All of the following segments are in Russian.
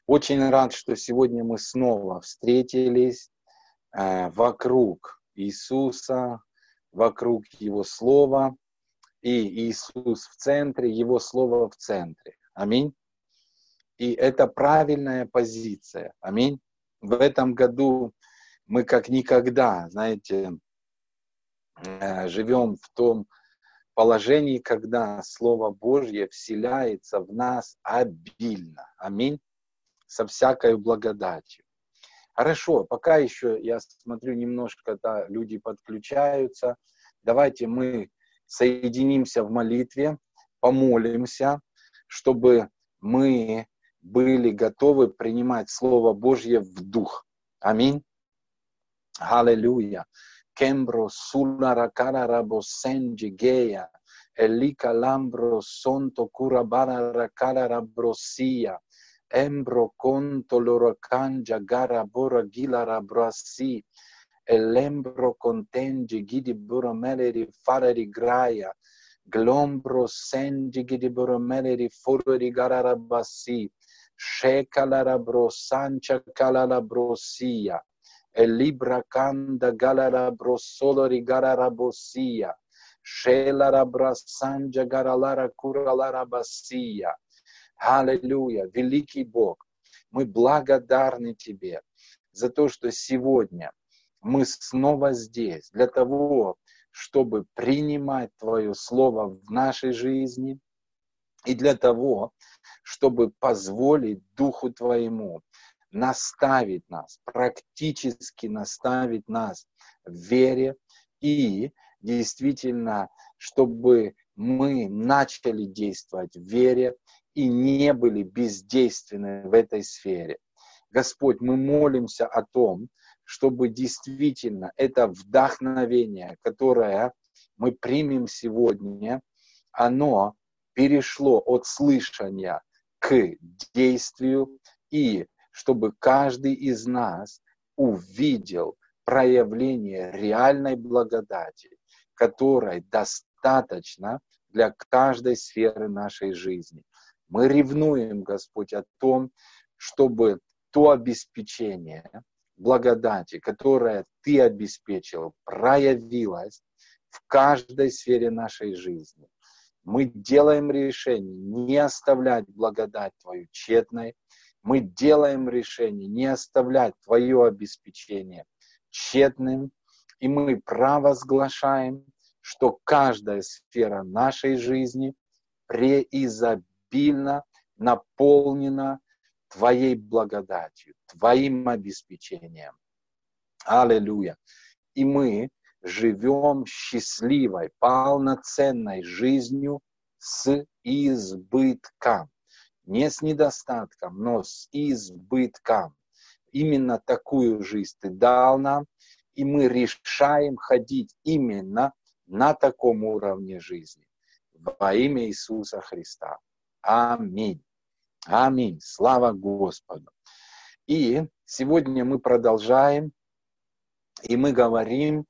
Очень рад, что сегодня мы снова встретились вокруг Иисуса, вокруг Его Слова, и Иисус в центре, Его Слово в центре. Аминь. И это правильная позиция. Аминь. В этом году мы как никогда, знаете, живем в том положении, когда Слово Божье вселяется в нас обильно. Аминь. Со всякой благодатью. Хорошо, пока еще, я смотрю, немножко люди подключаются. Давайте мы соединимся в молитве, помолимся, чтобы мы были готовы принимать Слово Божье в дух. Аминь. Аллилуйя. Кембро суларакара рабосенджигея, элика ламбро сонто курабара ракара рабросия. Embro conto loro cangia gara bora gilara brasi, elembro contengi gidi boromeleri fareri graia, glombro sengi gidi boromeleri foreri gara bassi, shekalara brosancia calala brosia, e libra canda galara brosolori gara bossia, shelara brasangia garalara curalara bassia. Аллилуйя, великий Бог, мы благодарны Тебе за то, что сегодня мы снова здесь для того, чтобы принимать Твое Слово в нашей жизни и для того, чтобы позволить Духу Твоему наставить нас, практически наставить нас в вере и действительно, чтобы мы начали действовать в вере и не были бездейственны в этой сфере. Господь, мы молимся о том, чтобы действительно это вдохновение, которое мы примем сегодня, оно перешло от слышания к действию, и чтобы каждый из нас увидел проявление реальной благодати, которой достаточно для каждой сферы нашей жизни. Мы ревнуем, Господь, о том, чтобы то обеспечение благодати, которое Ты обеспечил, проявилось в каждой сфере нашей жизни. Мы делаем решение не оставлять благодать Твою тщетной. Мы делаем решение не оставлять Твое обеспечение тщетным. И мы провозглашаем, что каждая сфера нашей жизни преизобильно наполнена Твоей благодатью, Твоим обеспечением. Аллилуйя. И мы живем счастливой, полноценной жизнью с избытком. Не с недостатком, но с избытком. Именно такую жизнь Ты дал нам, и мы решаем ходить именно на таком уровне жизни. Во имя Иисуса Христа. Аминь. Аминь. Слава Господу. И сегодня мы продолжаем, и мы говорим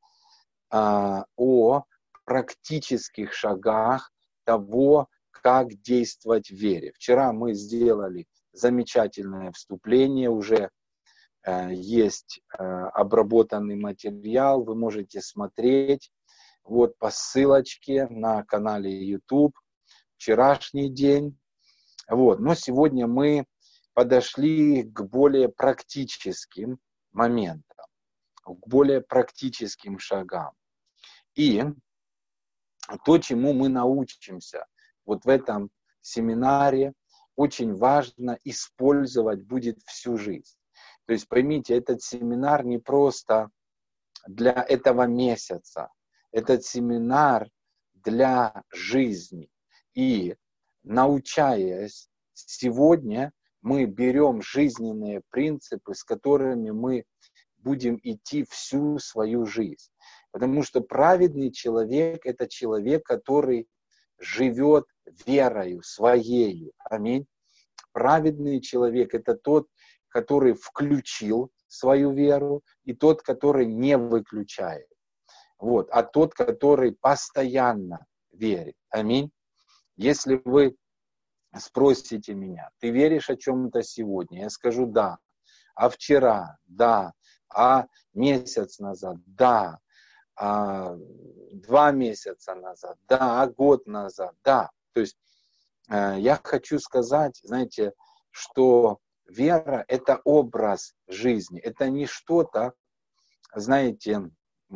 о практических шагах того, как действовать в вере. Вчера мы сделали замечательное вступление, уже есть обработанный материал, вы можете смотреть. Вот по ссылочке на канале YouTube, вчерашний день. Вот. Но сегодня мы подошли к более практическим моментам, к более практическим шагам. И то, чему мы научимся вот в этом семинаре, очень важно использовать будет всю жизнь. То есть поймите, этот семинар не просто для этого месяца. Этот семинар для жизни. И научаясь сегодня, мы берем жизненные принципы, с которыми мы будем идти всю свою жизнь. Потому что праведный человек – это человек, который живет верою своею. Аминь. Праведный человек – это тот, который включил свою веру, и тот, который не выключает. Вот, а тот, который постоянно верит. Аминь. Если вы спросите меня, ты веришь о чем-то сегодня? Я скажу да. А вчера? Да. А месяц назад? Да. А 2 месяца назад? Да. А год назад? Да. То есть я хочу сказать, знаете, что вера – это образ жизни. Это не что-то, знаете,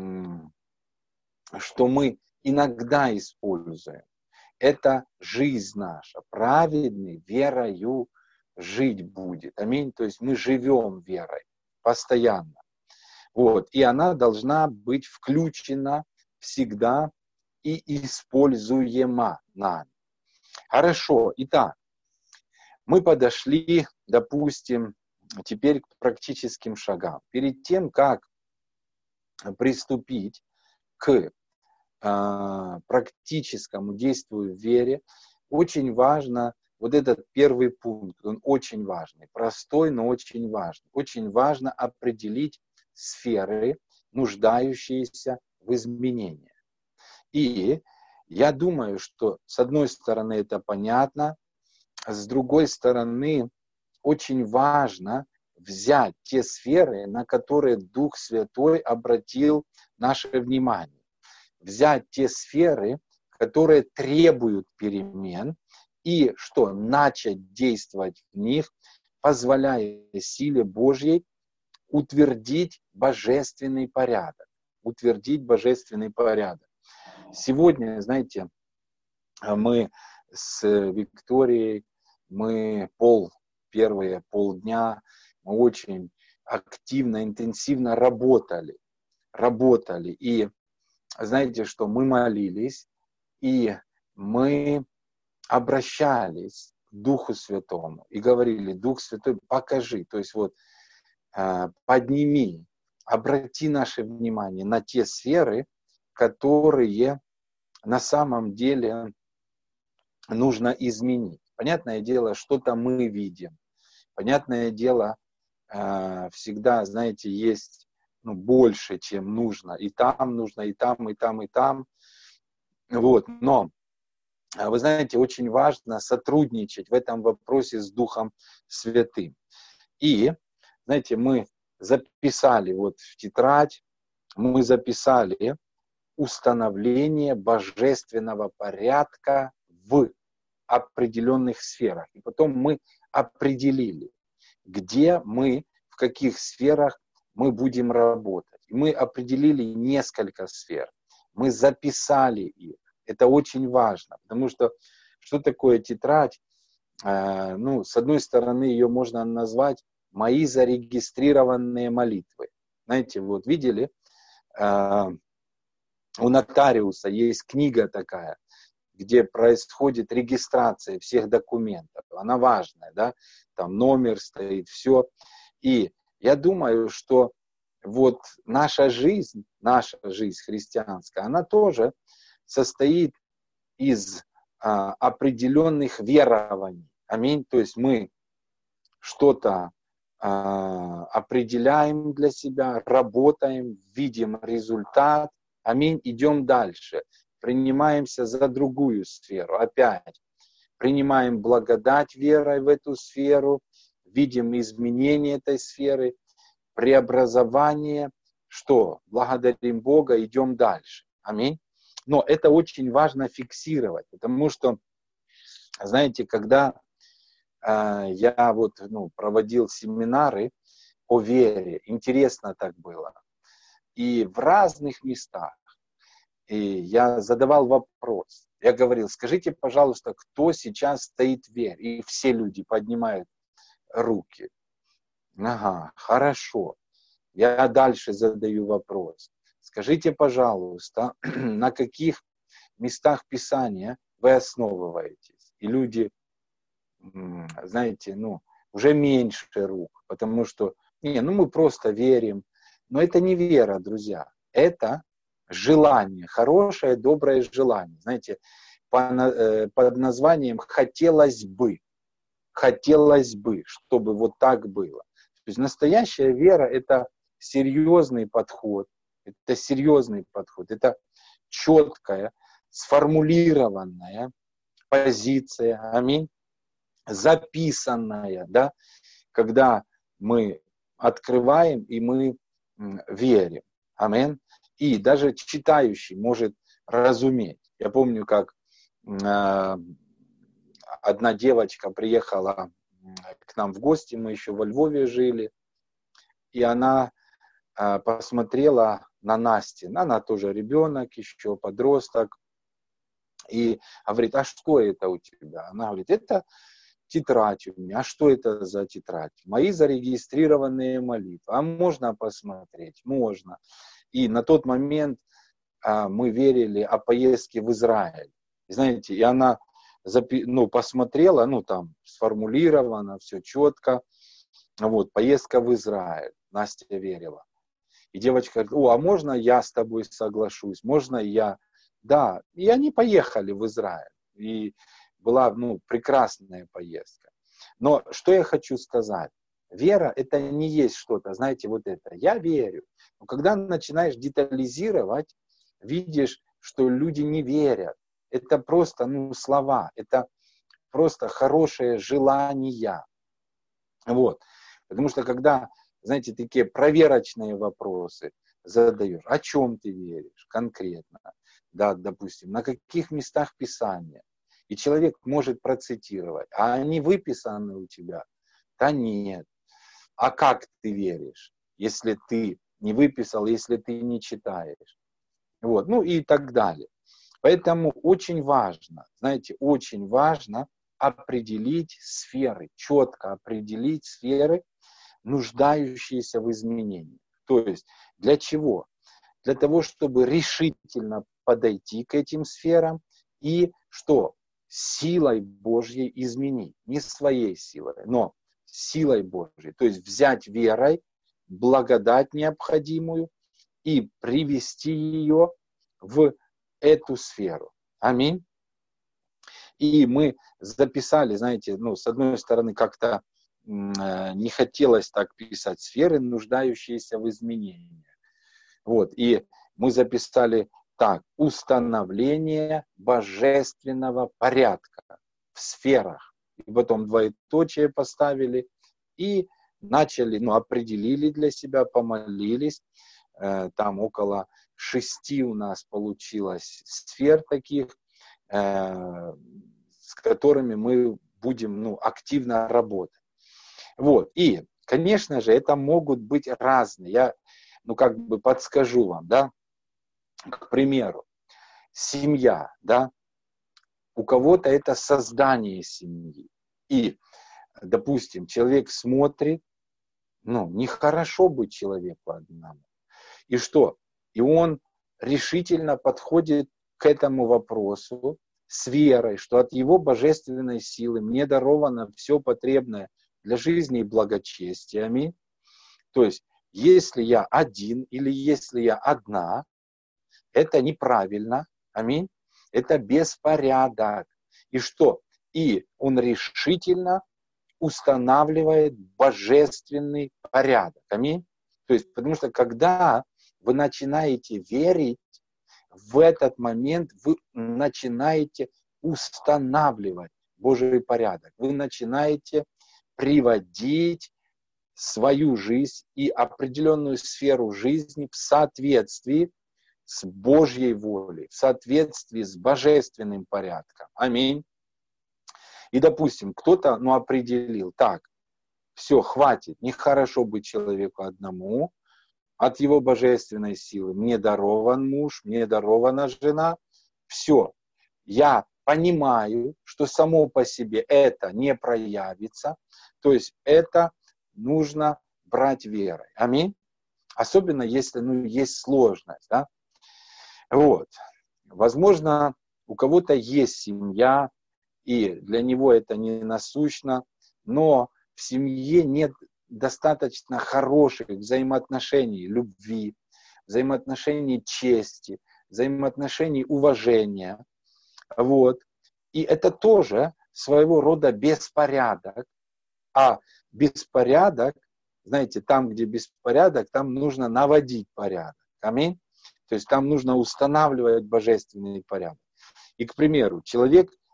что мы иногда используем. Это жизнь наша. Праведный верою жить будет. Аминь. То есть мы живем верой постоянно. Вот. И она должна быть включена всегда и используема нами. Хорошо. Итак, мы подошли, допустим, теперь к практическим шагам. Перед тем, как приступить к практическому действию в вере, очень важно, вот этот первый пункт, он очень важный, простой, но очень важный. Очень важно определить сферы, нуждающиеся в изменении. И я думаю, что с одной стороны это понятно, а с другой стороны очень важно взять те сферы, на которые Дух Святой обратил наше внимание. Взять те сферы, которые требуют перемен, и что? Начать действовать в них, позволяя силе Божьей утвердить божественный порядок. Утвердить божественный порядок. Сегодня, знаете, мы с Викторией, мы первые полдня, мы очень активно, интенсивно работали. И знаете что, мы молились, и мы обращались к Духу Святому и говорили: Дух Святой, покажи, то есть вот подними, обрати наше внимание на те сферы, которые на самом деле нужно изменить. Понятное дело, что-то мы видим. Понятное дело, всегда, знаете, есть больше, чем нужно. И там нужно, и там, и там, и там. Вот. Но, вы знаете, очень важно сотрудничать в этом вопросе с Духом Святым. И, знаете, мы записали вот в тетрадь, мы записали установление божественного порядка в определенных сферах. И потом мы определили, где мы, в каких сферах мы будем работать. И мы определили несколько сфер. Мы записали их. Это очень важно, потому что такое тетрадь? С одной стороны, ее можно назвать «Мои зарегистрированные молитвы». Знаете, вот видели, у нотариуса есть книга такая, где происходит регистрация всех документов. Она важная, да? Там номер стоит, все. И я думаю, что вот наша жизнь христианская, она тоже состоит из определенных верований. Аминь. То есть мы что-то определяем для себя, работаем, видим результат. Аминь. Идем дальше. Принимаемся за другую сферу. Опять принимаем благодать верой в эту сферу, видим изменение этой сферы, преобразование. Что? Благодарим Бога, идем дальше. Аминь. Но это очень важно фиксировать, потому что, знаете, когда я вот проводил семинары о вере, интересно так было. И в разных местах. И я задавал вопрос. Я говорил: скажите, пожалуйста, кто сейчас стоит в вере? И все люди поднимают руки. Ага, хорошо. Я дальше задаю вопрос. Скажите, пожалуйста, на каких местах Писания вы основываетесь? И люди, знаете, уже меньше рук, потому что, мы просто верим. Но это не вера, друзья. Это желание, хорошее, доброе желание. Знаете, под названием «хотелось бы». Хотелось бы, чтобы вот так было. То есть настоящая вера – это серьезный подход. Это серьезный подход. Это четкая, сформулированная позиция. Аминь. записанное, да, когда мы открываем и мы верим. Амин. И даже читающий может разуметь. Я помню, как одна девочка приехала к нам в гости, мы еще во Львове жили, и она посмотрела на Настю. Она тоже ребенок, еще подросток, и говорит: а что это у тебя? Она говорит: это тетрадь у меня. А что это за тетрадь? Мои зарегистрированные молитвы. А можно посмотреть? Можно. И на тот момент мы верили о поездке в Израиль. Знаете, и она посмотрела, там сформулировано, все четко. Вот, поездка в Израиль. Настя верила. И девочка говорит: а можно я с тобой соглашусь? Можно я? Да. И они поехали в Израиль. И была, прекрасная поездка. Но что я хочу сказать? Вера – это не есть что-то, знаете, вот это. Я верю. Но когда начинаешь детализировать, видишь, что люди не верят. Это просто, слова. Это просто хорошее желание. Вот. Потому что когда, знаете, такие проверочные вопросы задаешь, о чем ты веришь конкретно, да, допустим, на каких местах Писания, и человек может процитировать, а они выписаны у тебя? Да нет. А как ты веришь, если ты не выписал, если ты не читаешь? Вот, и так далее. Поэтому очень важно, знаете, очень важно определить сферы, четко определить сферы, нуждающиеся в изменении. То есть для чего? Для того, чтобы решительно подойти к этим сферам и что? Силой Божьей изменить. Не своей силой, но силой Божьей. То есть взять верой благодать необходимую и привести ее в эту сферу. Аминь. И мы записали, знаете, с одной стороны, как-то не хотелось так писать сферы, нуждающиеся в изменении. Вот, и мы записали так: установление божественного порядка в сферах. И потом двоеточие поставили и начали, определили для себя, помолились. Там около 6 у нас получилось сфер таких, с которыми мы будем активно работать. Вот. И, конечно же, это могут быть разные. Я подскажу вам, да, к примеру, семья, да, у кого-то это создание семьи. И, допустим, человек смотрит, нехорошо быть человеку одному. И что? И он решительно подходит к этому вопросу с верой, что от его божественной силы мне даровано все потребное для жизни и благочестия. Аминь. То есть, если я один или если я одна, это неправильно. Аминь. Это беспорядок. И что? И он решительно устанавливает божественный порядок. Аминь. То есть, потому что когда вы начинаете верить, в этот момент вы начинаете устанавливать Божий порядок. Вы начинаете приводить свою жизнь и определенную сферу жизни в соответствии с Божьей волей, в соответствии с божественным порядком. Аминь. И, допустим, кто-то определил: так, все, хватит, нехорошо быть человеку одному, от его божественной силы мне дарован муж, мне дарована жена. Все, я понимаю, что само по себе это не проявится, то есть это нужно брать верой. Аминь. Особенно если есть сложность. Да? Вот. Возможно, у кого-то есть семья, и для него это не насущно, но в семье нет достаточно хороших взаимоотношений любви, взаимоотношений чести, взаимоотношений уважения. Вот. И это тоже своего рода беспорядок. А беспорядок, знаете, там, где беспорядок, там нужно наводить порядок. Аминь. То есть там нужно устанавливать божественный порядок. И, к примеру, человек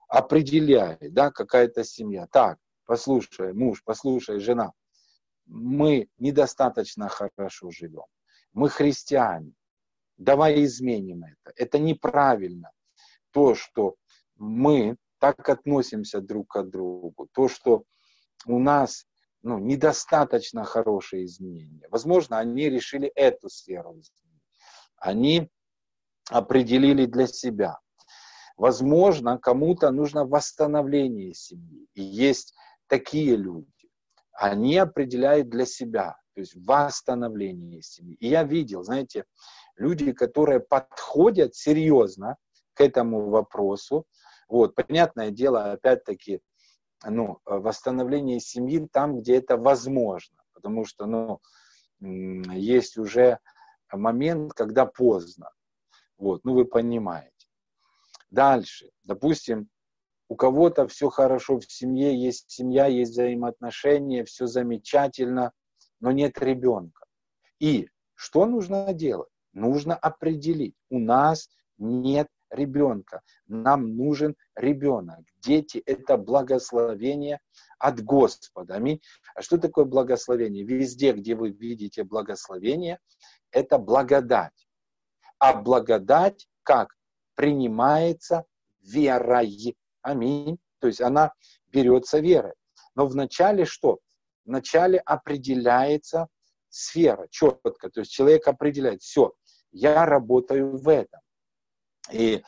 определяет, да, какая-то семья. Так, послушай, муж, послушай, жена, мы недостаточно хорошо живем. Мы христиане. Давай изменим это. Это неправильно. То, что мы так относимся друг к другу, то, что у нас недостаточно хорошие изменения. Возможно, они решили эту сферу изменить. Они определили для себя. Возможно, кому-то нужно восстановление семьи. И есть такие люди. Они определяют для себя, то есть восстановление семьи. И я видел, знаете, люди, которые подходят серьезно к этому вопросу. Вот, понятное дело, опять-таки, восстановление семьи там, где это возможно. Потому что, есть уже момент, когда поздно. Вот, вы понимаете. Дальше, допустим, у кого-то все хорошо в семье, есть семья, есть взаимоотношения, все замечательно, но нет ребенка. И что нужно делать? Нужно определить. У нас нет ребенка. Нам нужен ребенок. Дети – это благословение от Господа. Аминь. А что такое благословение? Везде, где вы видите благословение, это благодать. А благодать как? Принимается верой. Аминь. То есть она берется верой. Но вначале что? Вначале определяется сфера четко. То есть человек определяет, все, я работаю в этом. И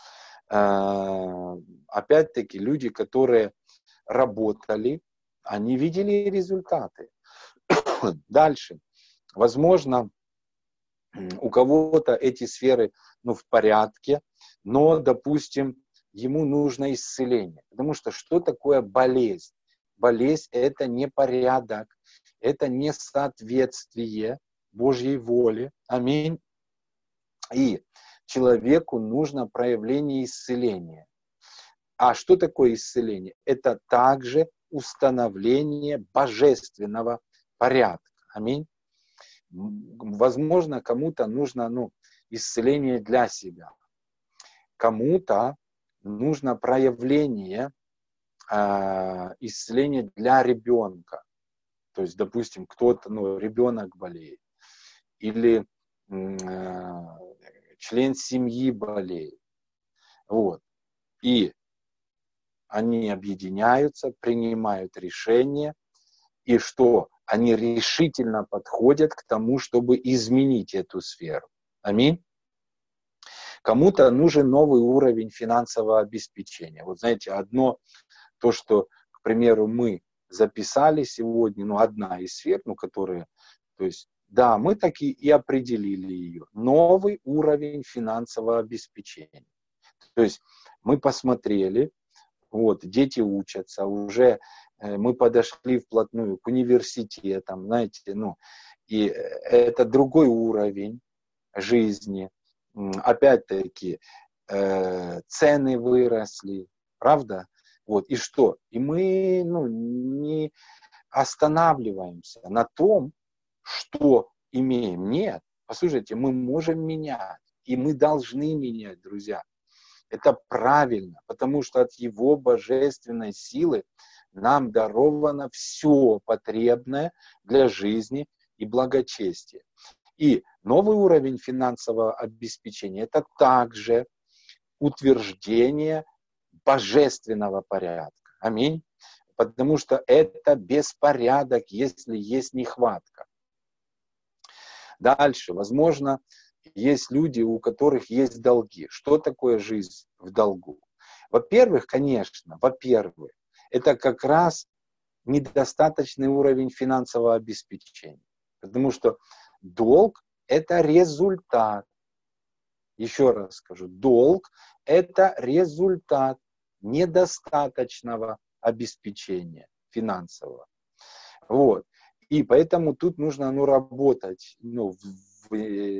опять-таки люди, которые работали, они видели результаты. Дальше. Возможно, у кого-то эти сферы в порядке, но, допустим, ему нужно исцеление. Потому что такое болезнь? Болезнь – это непорядок, это несоответствие Божьей воле. Аминь. И человеку нужно проявление исцеления. А что такое исцеление? Это также установление божественного порядка. Аминь. Возможно, кому-то нужно исцеление для себя. Кому-то нужно проявление исцеления для ребенка. То есть, допустим, кто-то, ребенок болеет. Или член семьи болеет. Вот. И они объединяются, принимают решение. И что? Они решительно подходят к тому, чтобы изменить эту сферу. Аминь. Кому-то нужен новый уровень финансового обеспечения. Вот знаете, одно, то, что, к примеру, мы записали сегодня, одна из сфер, которые, то есть, да, мы таки и определили ее. Новый уровень финансового обеспечения. То есть, мы посмотрели, дети учатся, уже мы подошли вплотную к университетам, знаете, и это другой уровень жизни. Опять-таки, цены выросли, правда? И что? И мы не останавливаемся на том, что имеем. Нет, послушайте, мы можем менять, и мы должны менять, друзья. Это правильно, потому что от Его божественной силы нам даровано все потребное для жизни и благочестия. И новый уровень финансового обеспечения – это также утверждение божественного порядка. Аминь. Потому что это беспорядок, если есть нехватка. Дальше, возможно, есть люди, у которых есть долги. Что такое жизнь в долгу? Во-первых, конечно, это как раз недостаточный уровень финансового обеспечения. Потому что долг – это результат. Еще раз скажу, долг – это результат недостаточного обеспечения финансового. И поэтому тут нужно работать в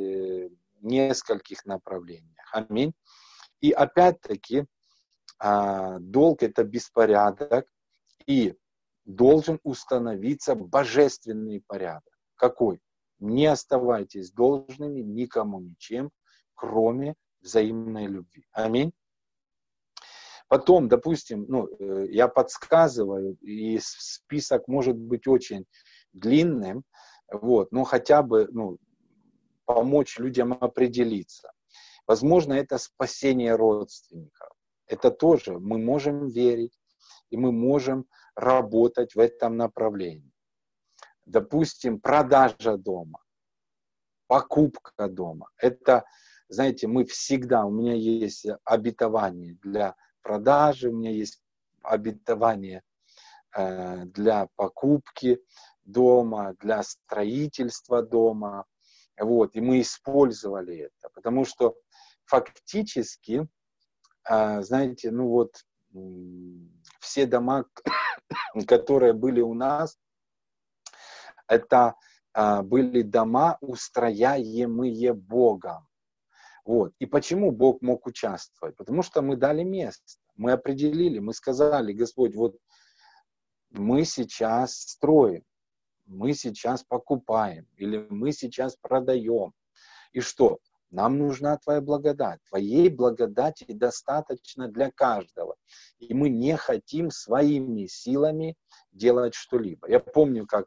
нескольких направлениях. Аминь. И опять-таки, долг – это беспорядок, и должен установиться божественный порядок. Какой? Не оставайтесь должными никому ничем, кроме взаимной любви. Аминь. Потом, допустим, я подсказываю, и список может быть очень длинным, вот, но хотя бы помочь людям определиться. Возможно, это спасение родственников. Это тоже мы можем верить, и мы можем работать в этом направлении. Допустим, продажа дома, покупка дома. Это, знаете, у меня есть обетование для продажи, у меня есть обетование для покупки дома, для строительства дома. Вот, и мы использовали это, потому что фактически, знаете, все дома, которые были у нас, это были дома, устрояемые Богом. Вот. И почему Бог мог участвовать? Потому что мы дали место, мы определили, мы сказали: Господь, вот мы сейчас строим, мы сейчас покупаем, или мы сейчас продаем. И что? Нам нужна Твоя благодать. Твоей благодати достаточно для каждого. И мы не хотим своими силами делать что-либо. Я помню, как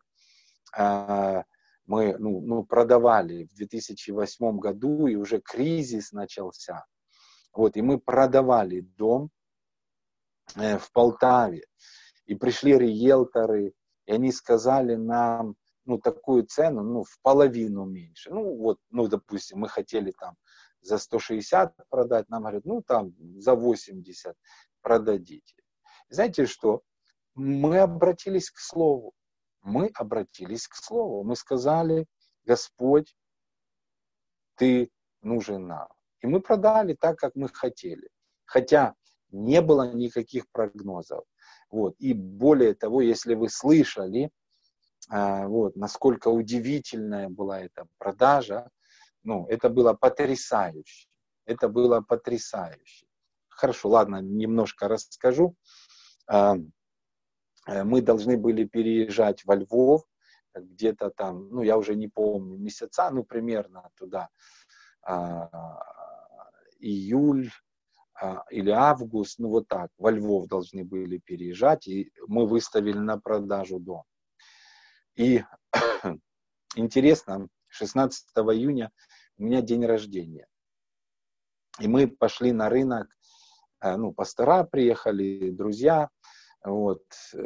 мы продавали в 2008 году, и уже кризис начался. Вот, и мы продавали дом в Полтаве. И пришли риэлторы, и они сказали нам такую цену, в половину меньше. Допустим, мы хотели там за 160 продать, нам говорят, за 80 продадите. Знаете что? Мы обратились к Слову. Мы сказали: Господь, Ты нужен нам. И мы продали так, как мы хотели. Хотя не было никаких прогнозов. Вот. И более того, если вы слышали, насколько удивительная была эта продажа, это было потрясающе. Это было потрясающе. Хорошо, ладно, немножко расскажу. Мы должны были переезжать во Львов, где-то там, я уже не помню, месяца, примерно туда, июль или август, вот так, во Львов должны были переезжать, и мы выставили на продажу дом. И интересно, 16 июня у меня день рождения. И мы пошли на рынок, пастора приехали, друзья, вот,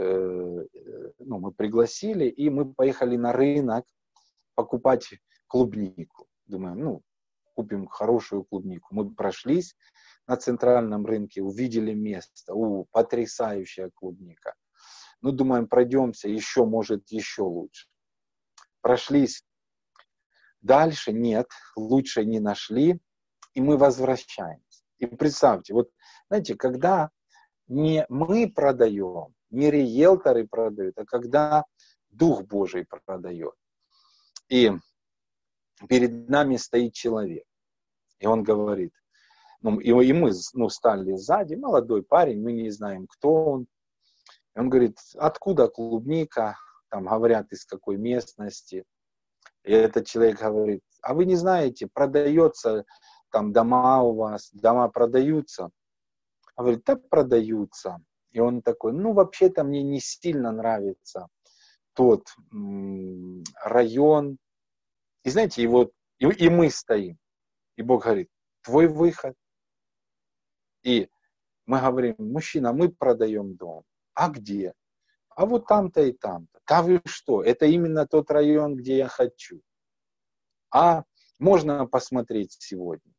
мы пригласили, и мы поехали на рынок покупать клубнику. Думаем, купим хорошую клубнику. Мы прошлись на центральном рынке, увидели место, потрясающая клубника. Думаем, пройдемся, может, еще лучше. Прошлись дальше, нет, лучше не нашли, и мы возвращаемся. И представьте, знаете, когда не мы продаем, не риэлторы продают, а когда Дух Божий продает. И перед нами стоит человек, и он говорит, и мы стали сзади, молодой парень, мы не знаем, кто он. И он говорит: откуда клубника? Там говорят, из какой местности. И этот человек говорит: а вы не знаете, продается там дома у вас, дома продаются? Он говорит: да, продаются. И он такой: вообще-то мне не сильно нравится тот район. И знаете, и мы стоим. И Бог говорит: твой выход. И мы говорим: мужчина, мы продаем дом. А где? А вот там-то и там-то. Да вы что? Это именно тот район, где я хочу. А можно посмотреть сегодня.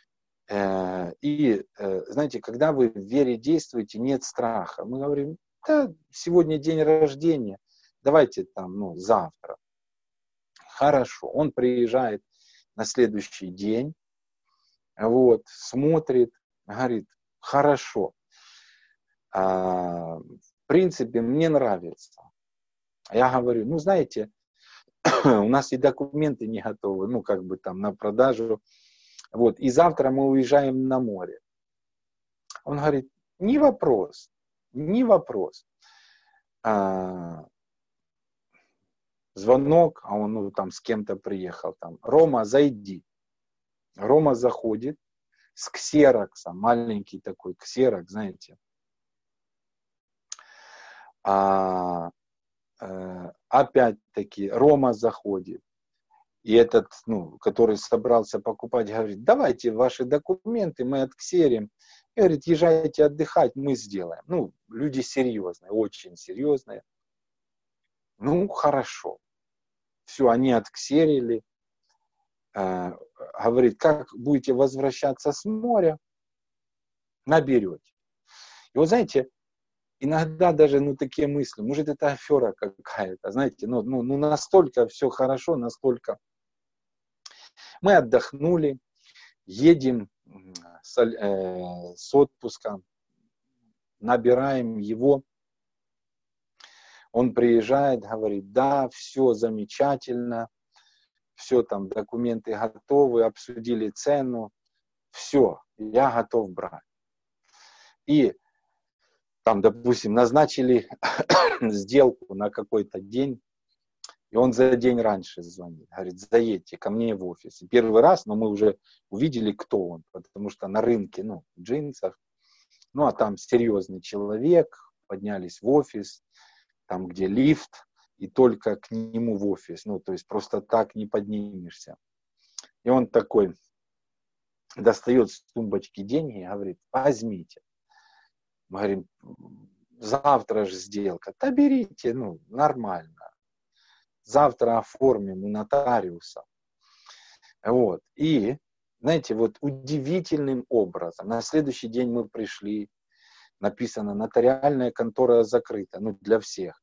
И знаете, когда вы в вере действуете, нет страха. Мы говорим: да, сегодня день рождения, давайте там, завтра. Хорошо. Он приезжает на следующий день, вот, смотрит, говорит: хорошо. В принципе, мне нравится. Я говорю: знаете, у нас и документы не готовы, на продажу. Вот, и завтра мы уезжаем на море. Он говорит: не вопрос, не вопрос. Звонок, а он там с кем-то приехал. Рома, зайди. Рома заходит с ксероксом, маленький такой ксерокс, знаете. Опять-таки Рома заходит. И этот, который собрался покупать, говорит: давайте ваши документы, мы отксерим. И говорит: езжайте отдыхать, мы сделаем. Люди серьезные, очень серьезные. Хорошо. Все, они отксерили. Говорит: как будете возвращаться с моря, наберете. И вот знаете, иногда даже, такие мысли, может, это афера какая-то, знаете, настолько все хорошо, насколько мы отдохнули, едем с отпуска, набираем его, он приезжает, говорит: да, все замечательно, все там, документы готовы, обсудили цену, все, я готов брать. И там, допустим, назначили сделку на какой-то день, и он за день раньше звонит, говорит: заедьте ко мне в офис. И первый раз, но мы уже увидели, кто он, потому что на рынке, в джинсах, а там серьезный человек, поднялись в офис, там, где лифт, и только к нему в офис, то есть просто так не поднимешься. И он такой достает с тумбочки деньги и говорит: возьмите. Мы говорим: завтра же сделка. Да берите, нормально. Завтра оформим у нотариуса. Вот. И, знаете, удивительным образом, на следующий день мы пришли, написано: нотариальная контора закрыта, для всех.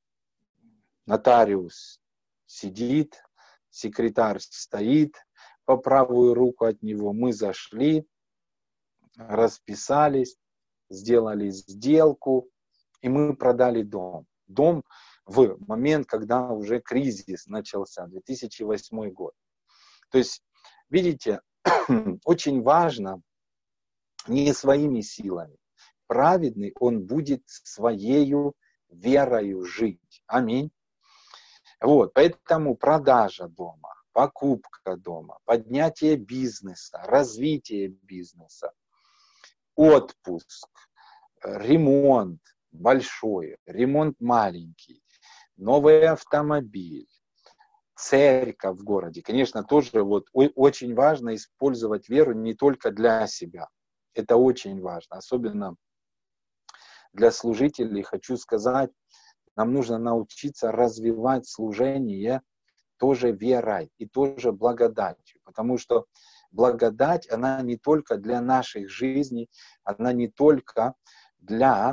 Нотариус сидит, секретарь стоит по правую руку от него. Мы зашли, расписались, сделали сделку, и мы продали дом. Дом в момент, когда уже кризис начался, 2008 год. То есть, видите, очень важно не своими силами. Праведный он будет своею верою жить. Аминь. Поэтому продажа дома, покупка дома, поднятие бизнеса, развитие бизнеса, отпуск, ремонт большой, ремонт маленький, новый автомобиль, церковь в городе. Конечно, тоже очень важно использовать веру не только для себя. Это очень важно, особенно для служителей. Хочу сказать, нам нужно научиться развивать служение тоже верой и тоже благодатью. Потому что благодать, она не только для наших жизней, она не только для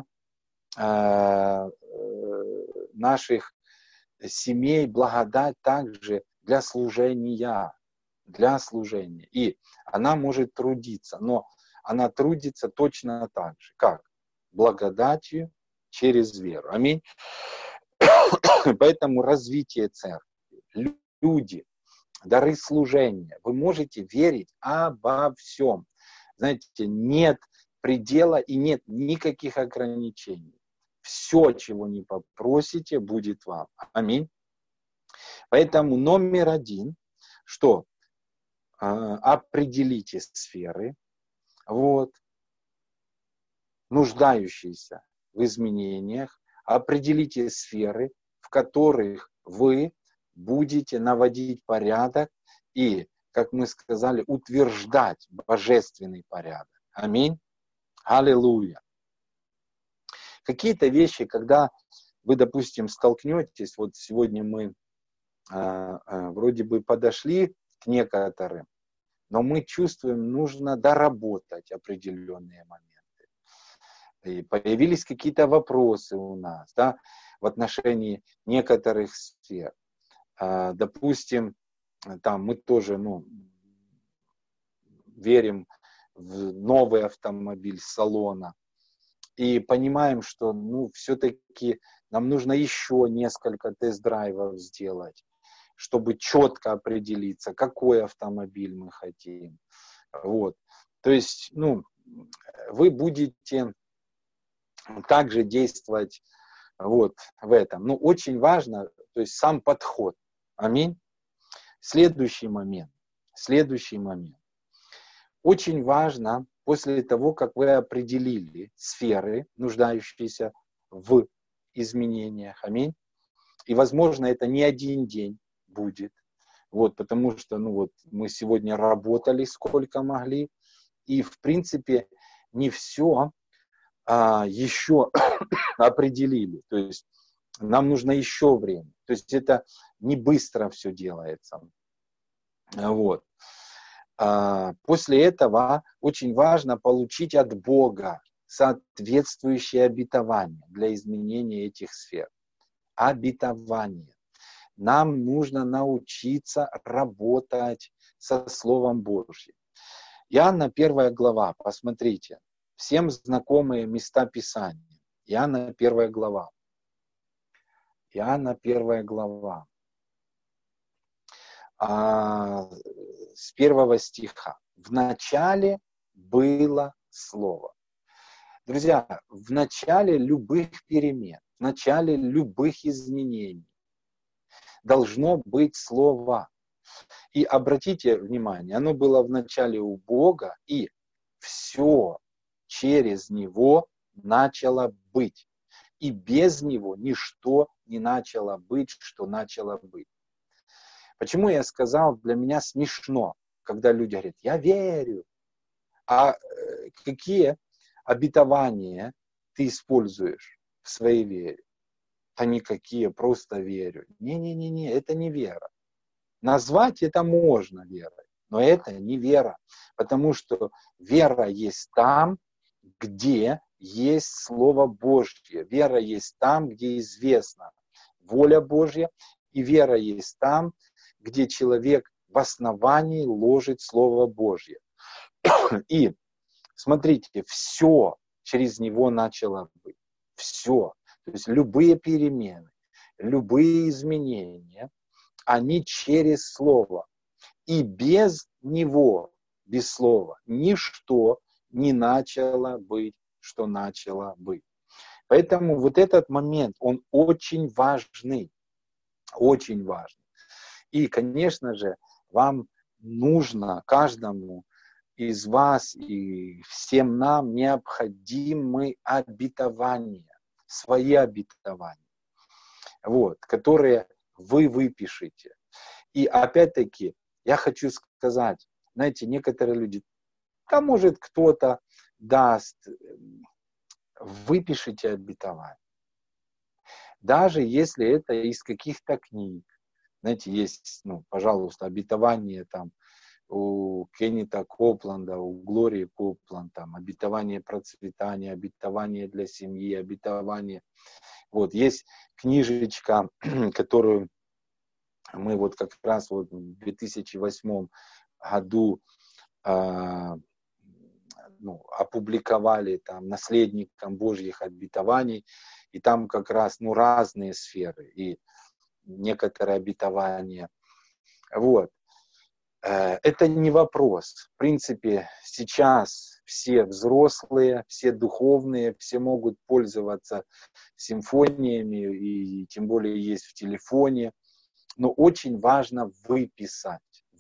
наших семей, благодать также для служения. И она может трудиться, но она трудится точно так же, как благодатью через веру. Аминь. Поэтому развитие церкви, люди, дары служения, вы можете верить обо всем. Знаете, нет предела и нет никаких ограничений. Все, чего не попросите, будет вам. Аминь. Поэтому номер один, что определите сферы, нуждающиеся в изменениях, определите сферы, в которых вы будете наводить порядок и, как мы сказали, утверждать божественный порядок. Аминь. Аллилуйя. Какие-то вещи, когда вы, допустим, столкнетесь, сегодня мы вроде бы подошли к некоторым, но мы чувствуем, нужно доработать определенные моменты. И появились какие-то вопросы у нас, в отношении некоторых сфер. Допустим, там мы тоже, верим в новый автомобиль салона и понимаем, что, все-таки нам нужно еще несколько тест-драйвов сделать, чтобы четко определиться, какой автомобиль мы хотим. То есть, вы будете также действовать в этом. Очень важно, то есть сам подход. Аминь. Следующий момент. Очень важно, после того, как вы определили сферы, нуждающиеся в изменениях. Аминь. И, возможно, это не один день будет. Вот, потому что мы сегодня работали сколько могли. И, в принципе, не все еще определили. То есть нам нужно еще время. То есть это не быстро все делается. Вот. После этого очень важно получить от Бога соответствующее обетование для изменения этих сфер. Обетование. Нам нужно научиться работать со Словом Божьим. Иоанна 1 глава, посмотрите. Всем знакомые места Писания. Иоанна 1 глава. Иоанна 1 глава. С 1 стиха. В начале было Слово. Друзья, в начале любых перемен, в начале любых изменений должно быть Слово. И обратите внимание, оно было в начале у Бога, и все через Него начало быть. И без Него ничто не начало быть, что начало быть. Почему я сказал, для меня смешно, когда люди говорят, я верю. А какие обетования ты используешь в своей вере? Да никакие, просто верю. Не-не-не, это не вера. Назвать это можно верой, но это не вера. Потому что вера есть там, где есть Слово Божье. Вера есть там, где известна воля Божья. И вера есть там, где человек в основании ложит Слово Божье. И смотрите, все через него начало быть. Все. То есть любые перемены, любые изменения, они через Слово. И без него, без Слова, ничто не начало быть, что начало быть. Поэтому вот этот момент, он очень важный. Очень важный. И, конечно же, вам нужно, каждому из вас и всем нам необходимы обетования, свои обетования, вот, которые вы выпишете. И опять-таки, я хочу сказать, знаете, некоторые люди, да, может, кто-то даст, выпишите обетование. Даже если это из каких-то книг. Знаете, есть, пожалуйста, обетование там у Кеннета Копланда, у Глории Копланд, там, обетование процветания, обетование для семьи, обетование. Вот, есть книжечка, которую мы вот как раз вот в 2008 году опубликовали там наследникам Божьих обетований, и там как раз разные сферы и некоторые обетования. Вот. Это не вопрос. В принципе, сейчас все взрослые, все духовные, все могут пользоваться симфониями, и тем более есть в телефоне. Но очень важно выписать.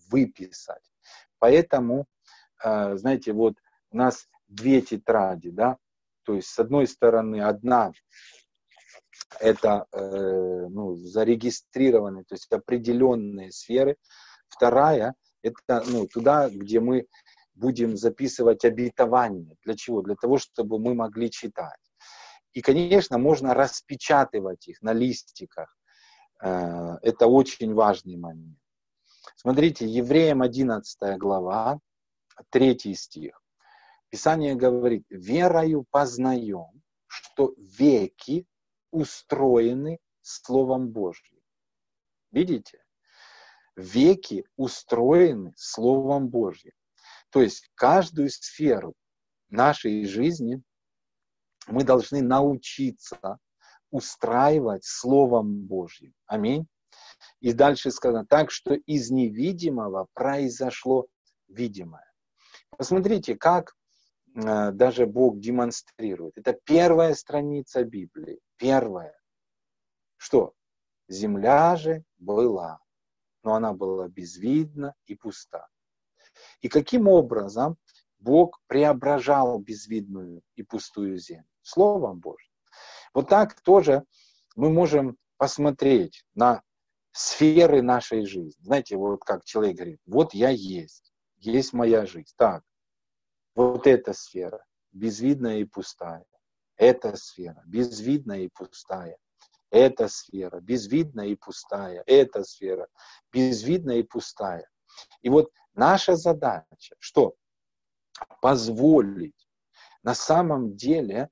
Поэтому, знаете, вот у нас две тетради, да, то есть с одной стороны одна это зарегистрированные, то есть определенные сферы, вторая это туда, где мы будем записывать обетования. Для чего? Для того, чтобы мы могли читать. И, конечно, можно распечатывать их на листиках. Это очень важный момент. Смотрите, Евреям 11 глава, 3 стих. Писание говорит, верою познаем, что веки устроены Словом Божьим. Видите? Веки устроены Словом Божьим. То есть каждую сферу нашей жизни мы должны научиться устраивать Словом Божьим. Аминь. И дальше сказано, так что из невидимого произошло видимое. Посмотрите, как даже Бог демонстрирует. Это первая страница Библии. Первая. Что? Земля же была, но она была безвидна и пуста. И каким образом Бог преображал безвидную и пустую землю? Словом Божьим. Вот так тоже мы можем посмотреть на сферы нашей жизни. Знаете, вот как человек говорит, вот я есть моя жизнь. Так, вот эта сфера, безвидная и пустая. Эта сфера, безвидная и пустая. Эта сфера, безвидная и пустая. Эта сфера, безвидная и пустая. И вот наша задача, что? Позволить на самом деле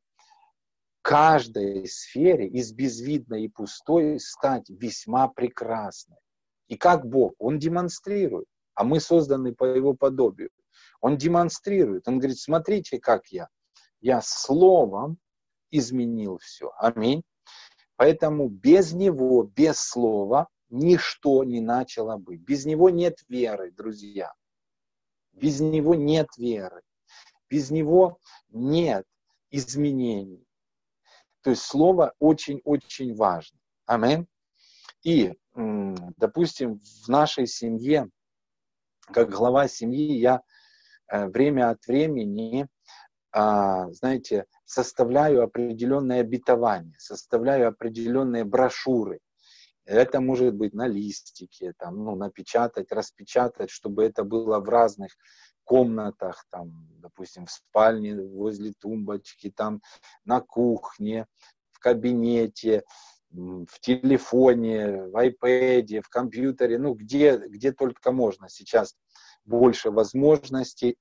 каждой сфере из безвидной и пустой стать весьма прекрасной. И как Бог? Он демонстрирует, а мы созданы по Его подобию. Он демонстрирует, Он говорит, смотрите, как я словом изменил все. Аминь. Поэтому без Него, без слова, ничто не начало быть. Без Него нет веры, друзья. Без Него нет веры. Без Него нет изменений. То есть слово очень-очень важно. Аминь. И, допустим, в нашей семье, как глава семьи, я время от времени, знаете, составляю определенные обетования, составляю определенные брошюры. Это может быть на листике, там, напечатать, распечатать, чтобы это было в разных комнатах, там, допустим, в спальне, возле тумбочки, там, на кухне, в кабинете, в телефоне, в iPad, в компьютере, где только можно. Сейчас больше возможностей.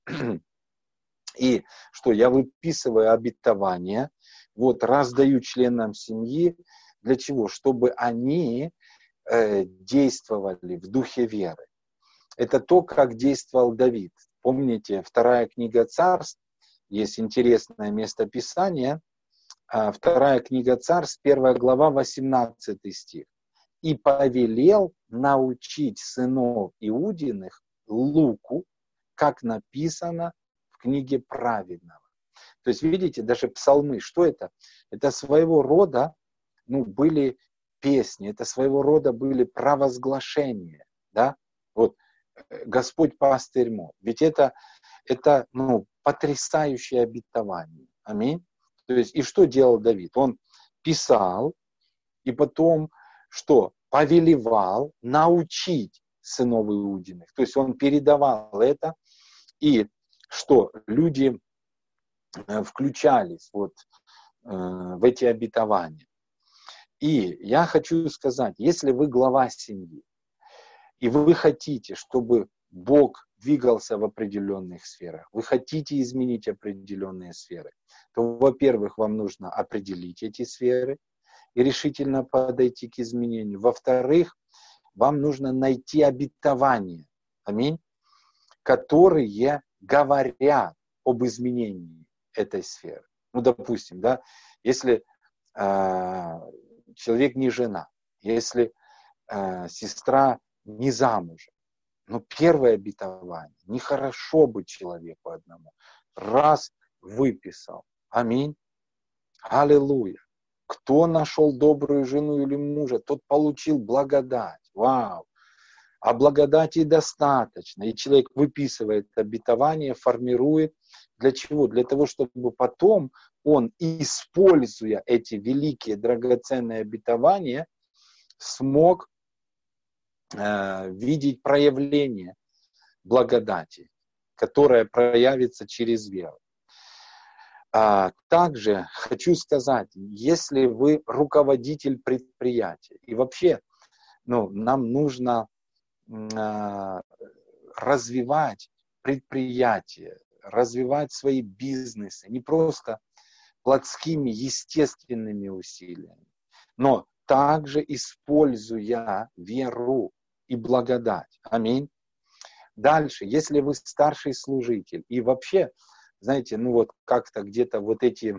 И что, я выписываю обетования, раздаю членам семьи. Для чего? Чтобы они действовали в духе веры. Это то, как действовал Давид. Помните, 2 книга Царств, есть интересное местописание, 2 книга Царств, 1 глава, 18 стих. «И повелел научить сынов Иудиных луку, как написано в книге праведного». То есть, видите, даже псалмы, что это? Это своего рода, были песни, это своего рода были провозглашения, да? Вот, Господь пастырь мой. Ведь это потрясающее обетование. Аминь. То есть, и что делал Давид? Он писал, и потом, что? Повелевал научить сынов Иудиных. То есть, он передавал это, и что? Люди включались в эти обетования. И я хочу сказать, если вы глава семьи, и вы хотите, чтобы Бог двигался в определенных сферах, вы хотите изменить определенные сферы, то, во-первых, вам нужно определить эти сферы и решительно подойти к изменению. Во-вторых, вам нужно найти обетования, аминь, которые говорят об изменении этой сферы. Допустим, да, если человек не жена, если сестра не замужем, первое обетование, нехорошо быть человеку одному. Раз выписал. Аминь. Аллилуйя. Кто нашел добрую жену или мужа, тот получил благодать. Вау. А благодати достаточно. И человек выписывает обетование, формирует. Для чего? Для того, чтобы потом он, используя эти великие драгоценные обетования, смог видеть проявление благодати, которая проявится через веру. Также хочу сказать, если вы руководитель предприятия, и вообще нам нужно развивать предприятия, развивать свои бизнесы, не просто плотскими, естественными усилиями, но также используя веру и благодать. Аминь. Дальше, если вы старший служитель, и вообще, знаете, как-то где-то эти,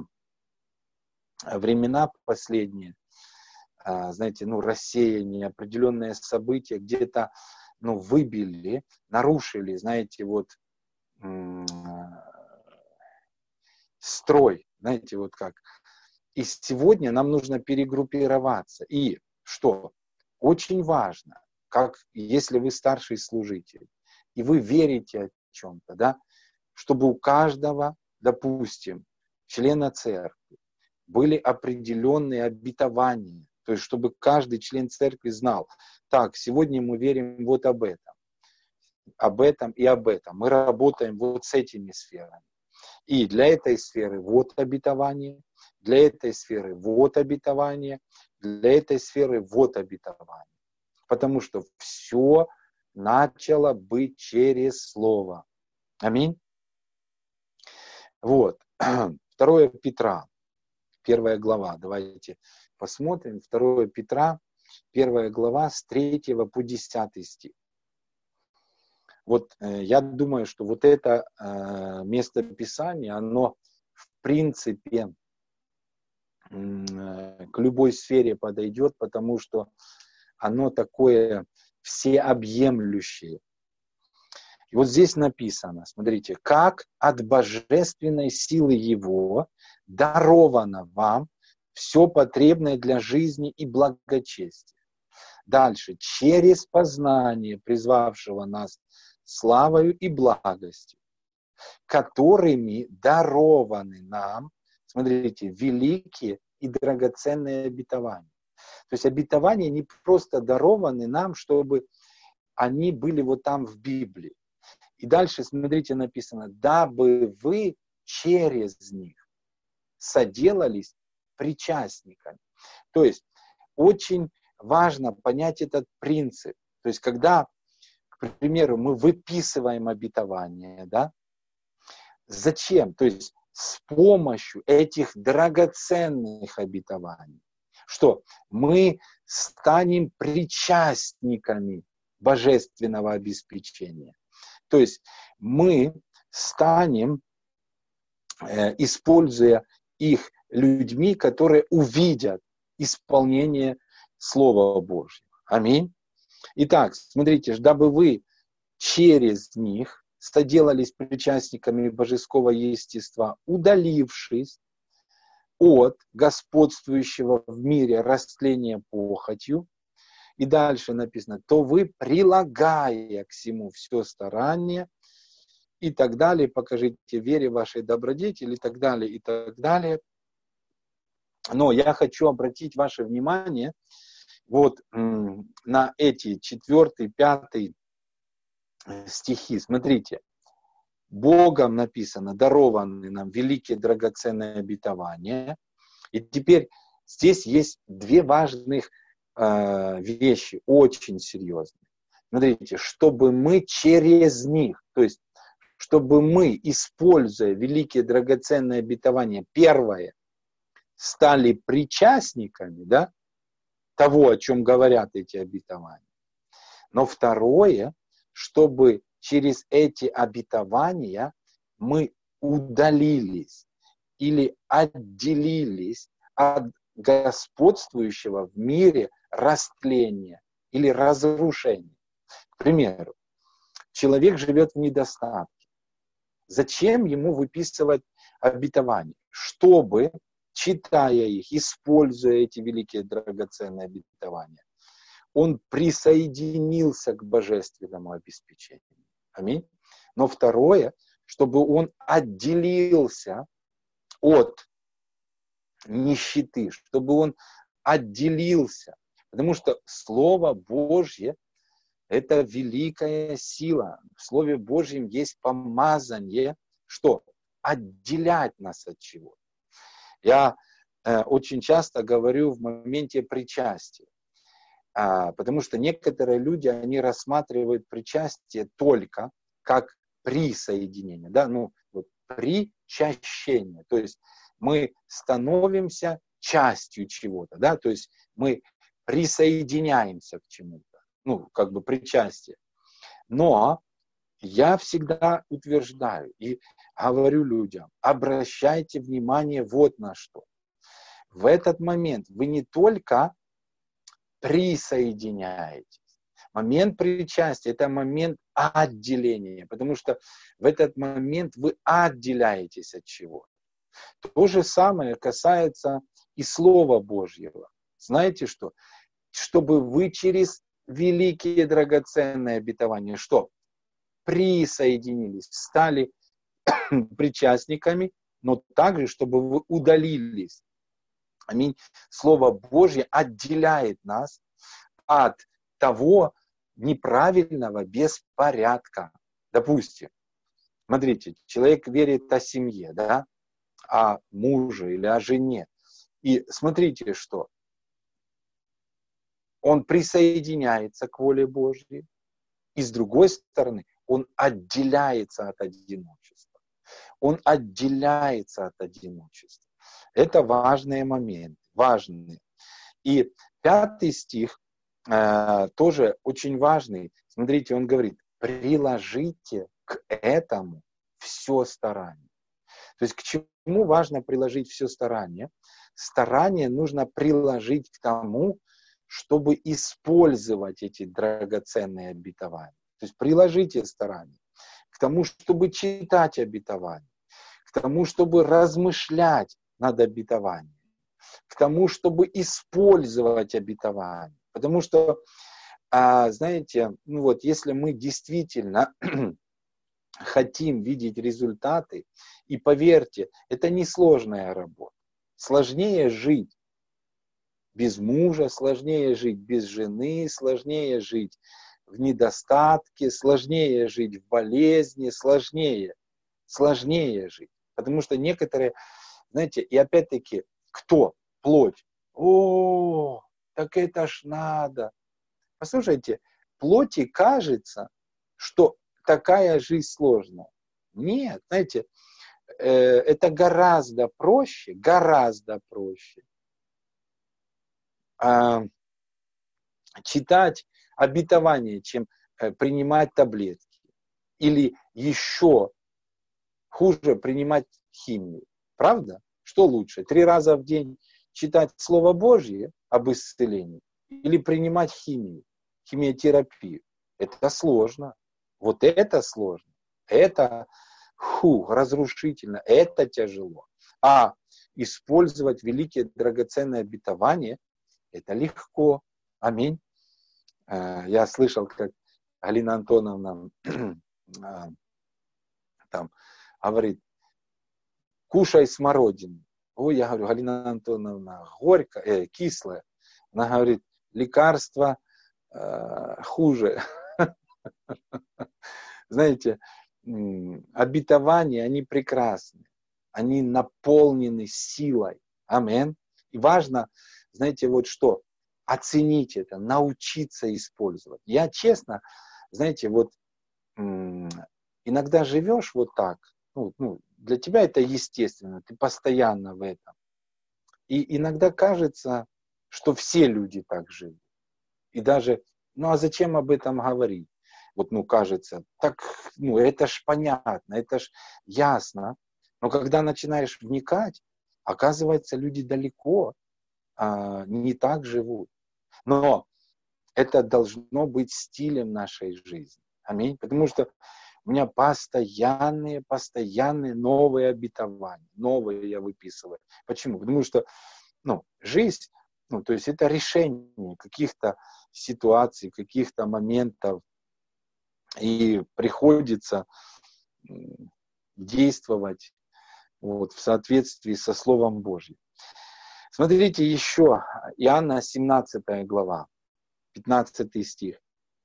времена последние, знаете, рассеяние, определенные события где-то, выбили, нарушили, знаете, строй, знаете, как. И сегодня нам нужно перегруппироваться. И что? Очень важно, если вы старший служитель, и вы верите о чем-то, да, чтобы у каждого, допустим, члена церкви были определенные обетования. То есть, чтобы каждый член церкви знал, так, сегодня мы верим вот об этом и об этом. Мы работаем вот с этими сферами. И для этой сферы вот обетование, для этой сферы вот обетование, для этой сферы вот обетование. Потому что все начало быть через Слово. Аминь. Вот. 2 Петра, 1 глава. Давайте посмотрим. 2 Петра, 1 глава, с 3 по 10 стих. Вот я думаю, что вот это местописание, оно в принципе к любой сфере подойдет, потому что оно такое всеобъемлющее. И вот здесь написано, смотрите, как от божественной силы Его даровано вам все потребное для жизни и благочестия. Дальше, через познание призвавшего нас славою и благостью, которыми дарованы нам, смотрите, великие и драгоценные обетования. То есть обетования не просто дарованы нам, чтобы они были вот там в Библии. И дальше, смотрите, написано, дабы вы через них соделались причастниками. То есть очень важно понять этот принцип. То есть когда, к примеру, мы выписываем обетование, да, зачем? То есть с помощью этих драгоценных обетований, что мы станем причастниками божественного обеспечения. То есть мы станем, используя их, людьми, которые увидят исполнение Слова Божьего. Аминь. Итак, смотрите, дабы вы через них соделались причастниками божеского естества, удалившись от господствующего в мире растления похотью. И дальше написано, то вы, прилагая к всему все старание, и так далее, покажите вере вашей добродетели, и так далее, и так далее. Но я хочу обратить ваше внимание вот на эти 4, 5 стихи. Смотрите, Богом написано, дарованы нам великие драгоценные обетования. И теперь здесь есть две важных вещи, очень серьезные. Смотрите, чтобы мы через них, то есть, чтобы мы, используя великие драгоценные обетования, первое, стали причастниками, да, того, о чем говорят эти обетования. Но второе, чтобы через эти обетования мы удалились или отделились от господствующего в мире растления или разрушения. К примеру, человек живет в недостатке. Зачем ему выписывать обетования? Чтобы, читая их, используя эти великие драгоценные обетования, он присоединился к божественному обеспечению. Аминь. Но второе, чтобы он отделился от нищеты, чтобы он отделился. Потому что Слово Божье – это великая сила. В Слове Божьем есть помазание, что? Отделять нас от чего. Я очень часто говорю в моменте причастия. Потому что некоторые люди, они рассматривают причастие только как присоединение, да, вот причащение. То есть мы становимся частью чего-то, да, то есть мы присоединяемся к чему-то, как бы причастие. Но я всегда утверждаю и говорю людям, обращайте внимание вот на что. В этот момент вы не только присоединяетесь. Момент причастия – это момент отделения, потому что в этот момент вы отделяетесь от чего-то. То же самое касается и Слова Божьего. Знаете что? Чтобы вы через великие драгоценные обетования, что? Присоединились, стали причастниками, но также, чтобы вы удалились Аминь. Слово Божье отделяет нас от того неправильного беспорядка. Допустим, смотрите, человек верит о семье, да, о муже или о жене. И смотрите, что он присоединяется к воле Божьей, и с другой стороны, он отделяется от одиночества. Он отделяется от одиночества. Это важные моменты, важные. И 5 стих тоже очень важный. Смотрите, он говорит, приложите к этому все старание. То есть к чему важно приложить все старание? Старание нужно приложить к тому, чтобы использовать эти драгоценные обетования. То есть приложите старание к тому, чтобы читать обетования, к тому, чтобы размышлять над обетованием, к тому, чтобы использовать обетование. Потому что, знаете, ну вот, если мы действительно хотим видеть результаты, и поверьте, это несложная работа. Сложнее жить без мужа, сложнее жить без жены, сложнее жить в недостатке, сложнее жить в болезни, сложнее жить. Потому что некоторые, знаете, и опять-таки, кто? Плоть. О, так это ж надо. Послушайте, плоти кажется, что такая жизнь сложная. Нет, знаете, это гораздо проще читать обетование, чем принимать таблетки. Или еще хуже принимать химию. Правда? Что лучше? 3 раза в день читать Слово Божье об исцелении или принимать химию, химиотерапию? Это сложно. Вот это сложно. Это разрушительно. Это тяжело. А использовать великие драгоценные обетования – это легко. Аминь. Я слышал, как Галина Антоновна там говорит, кушай смородину. Ой, я говорю, Галина Антоновна, горькая, кислая. Она говорит, лекарство хуже. Знаете, обетования, они прекрасны. Они наполнены силой. Амин. И важно, знаете, вот что, оценить это, научиться использовать. Я честно, знаете, вот иногда живешь вот так, для тебя это естественно, ты постоянно в этом. И иногда кажется, что все люди так живут. И даже, а зачем об этом говорить? Вот, кажется, так, это ж понятно, это ж ясно. Но когда начинаешь вникать, оказывается, люди далеко не так живут. Но это должно быть стилем нашей жизни. Аминь. Потому что у меня постоянные новые обетования. Новые я выписываю. Почему? Потому что жизнь, то есть это решение каких-то ситуаций, каких-то моментов. И приходится действовать в соответствии со Словом Божьим. Смотрите еще, Иоанна 17 глава, 15 стих.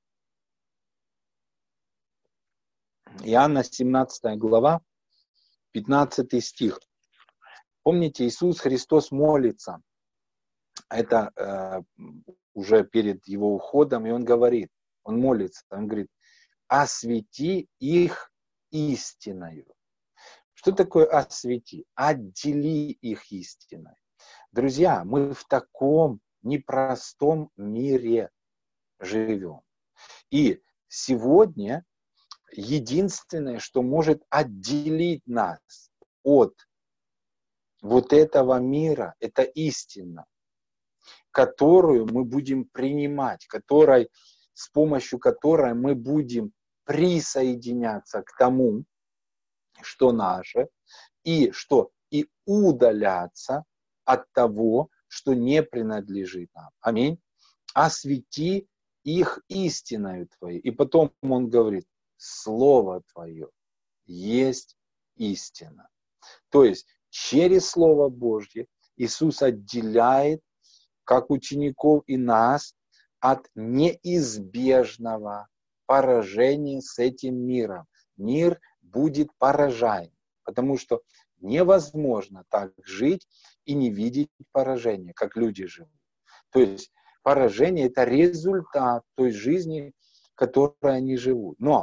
Иоанна 17 глава, 15 стих. Помните, Иисус Христос молится. Это уже перед Его уходом, и Он говорит, Он молится, Он говорит, освети их истиною. Что такое освети? Отдели их истиной. Друзья, мы в таком непростом мире живем. И сегодня единственное, что может отделить нас от вот этого мира, это истина, которую мы будем принимать, с помощью которой мы будем присоединяться к тому, что наше, и удаляться от того, что не принадлежит нам. Аминь. Освети их истиною Твоей. И потом он говорит, Слово Твое есть истина. То есть через Слово Божье Иисус отделяет, как учеников и нас, от неизбежного поражения с этим миром. Мир будет поражаем, потому что невозможно так жить и не видеть поражения, как люди живут. То есть поражение – это результат той жизни, в которой они живут. Но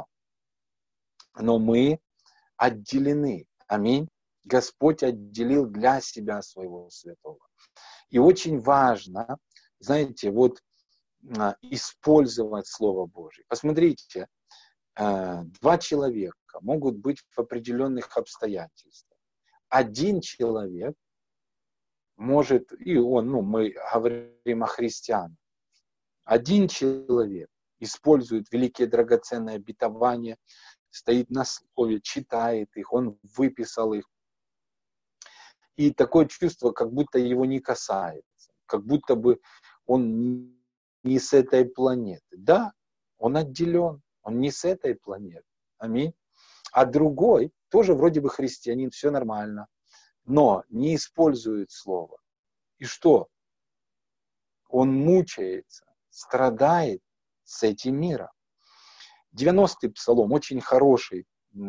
мы отделены. Аминь. Господь отделил для себя своего святого. И очень важно, знаете, вот использовать Слово Божие. Посмотрите, два человека могут быть в определенных обстоятельствах. Один человек может, мы говорим о христианах, один человек использует великие драгоценные обетования, стоит на слове, читает их, он выписал их. И такое чувство, как будто его не касается, как будто бы он не с этой планеты. Да, он отделен, он не с этой планеты. Аминь. А другой, тоже вроде бы христианин, все нормально, но не использует слово. И что? Он мучается, страдает с этим миром. 90-й псалом, очень хороший,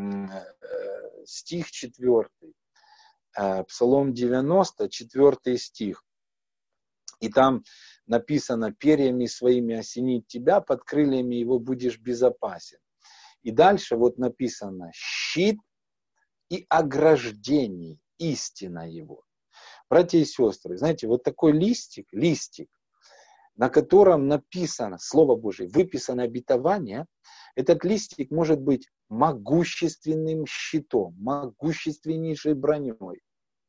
стих 4. Псалом 90, 4 стих. И там написано: перьями своими осенит тебя, под крыльями его будешь безопасен. И дальше вот написано: щит и ограждение, истина его. Братья и сестры, знаете, вот такой листик, на котором написано Слово Божие, выписано обетование, этот листик может быть могущественным щитом, могущественнейшей броней,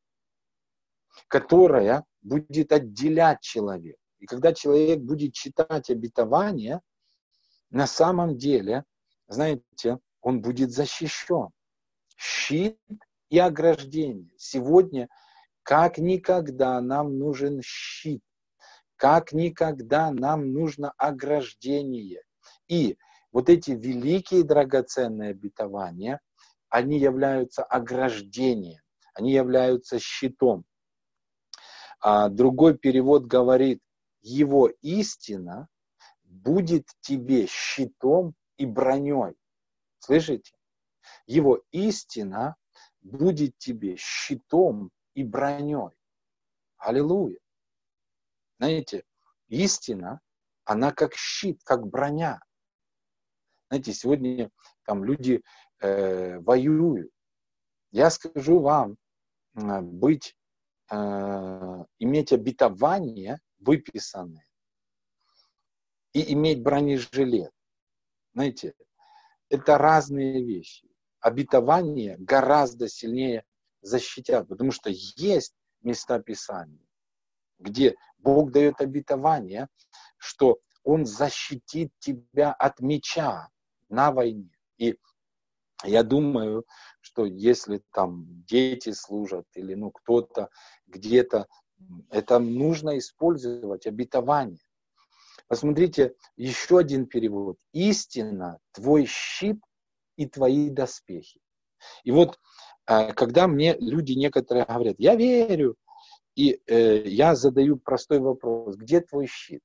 которая будет отделять человека. И когда человек будет читать обетование, на самом деле, знаете, он будет защищен. Щит и ограждение. Сегодня как никогда нам нужен щит. Как никогда нам нужно ограждение. И вот эти великие драгоценные обетования, они являются ограждением, они являются щитом. А другой перевод говорит: его истина будет тебе щитом и броней. Слышите? Его истина будет тебе щитом и броней. Аллилуйя. Знаете, истина, она как щит, как броня. Знаете, сегодня там люди воюют. Я скажу вам, иметь обетование выписанное и иметь бронежилет. Знаете, это разные вещи. Обетование гораздо сильнее защитят, потому что есть места Писания, где Бог дает обетование, что Он защитит тебя от меча на войне. И я думаю, что если там дети служат или кто-то где-то, это нужно использовать обетование. Посмотрите, еще один перевод. Истина, твой щит и твои доспехи. И вот, когда мне люди некоторые говорят: я верю, и я задаю простой вопрос: где твой щит?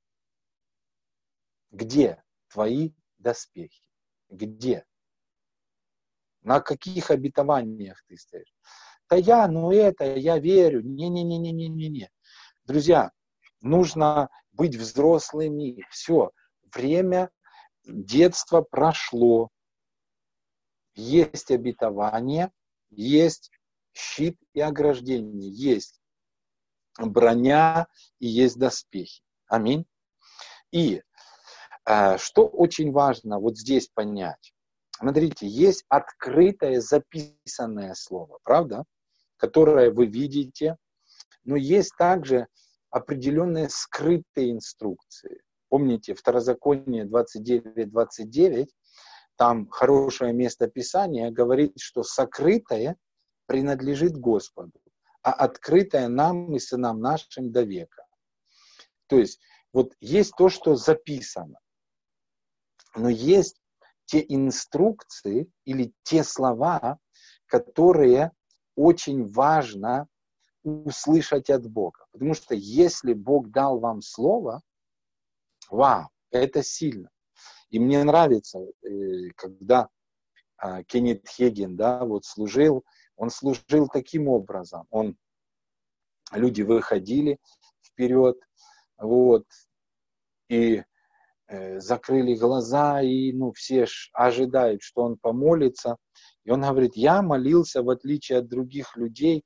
Где твои доспехи? Где? На каких обетованиях ты стоишь? Да я верю. Не. Друзья, нужно быть взрослыми. Все, время детства прошло. Есть обетование, есть щит и ограждение, есть броня и есть доспехи. Аминь. И что очень важно вот здесь понять. Смотрите, есть открытое записанное слово, правда, которое вы видите, но есть также определенные скрытые инструкции. Помните, Второзаконие 29:29, там хорошее место Писания говорит, что сокрытое принадлежит Господу, а открытое нам и сынам нашим до века. То есть, вот есть то, что записано, но есть те инструкции или те слова, которые очень важно услышать от Бога. Потому что если Бог дал вам слово, вау, это сильно. И мне нравится, когда Кеннет Хейген, да, вот служил, он служил таким образом. Люди выходили вперед, вот, и закрыли глаза, и все ожидают, что он помолится. И он говорит, я молился, в отличие от других людей,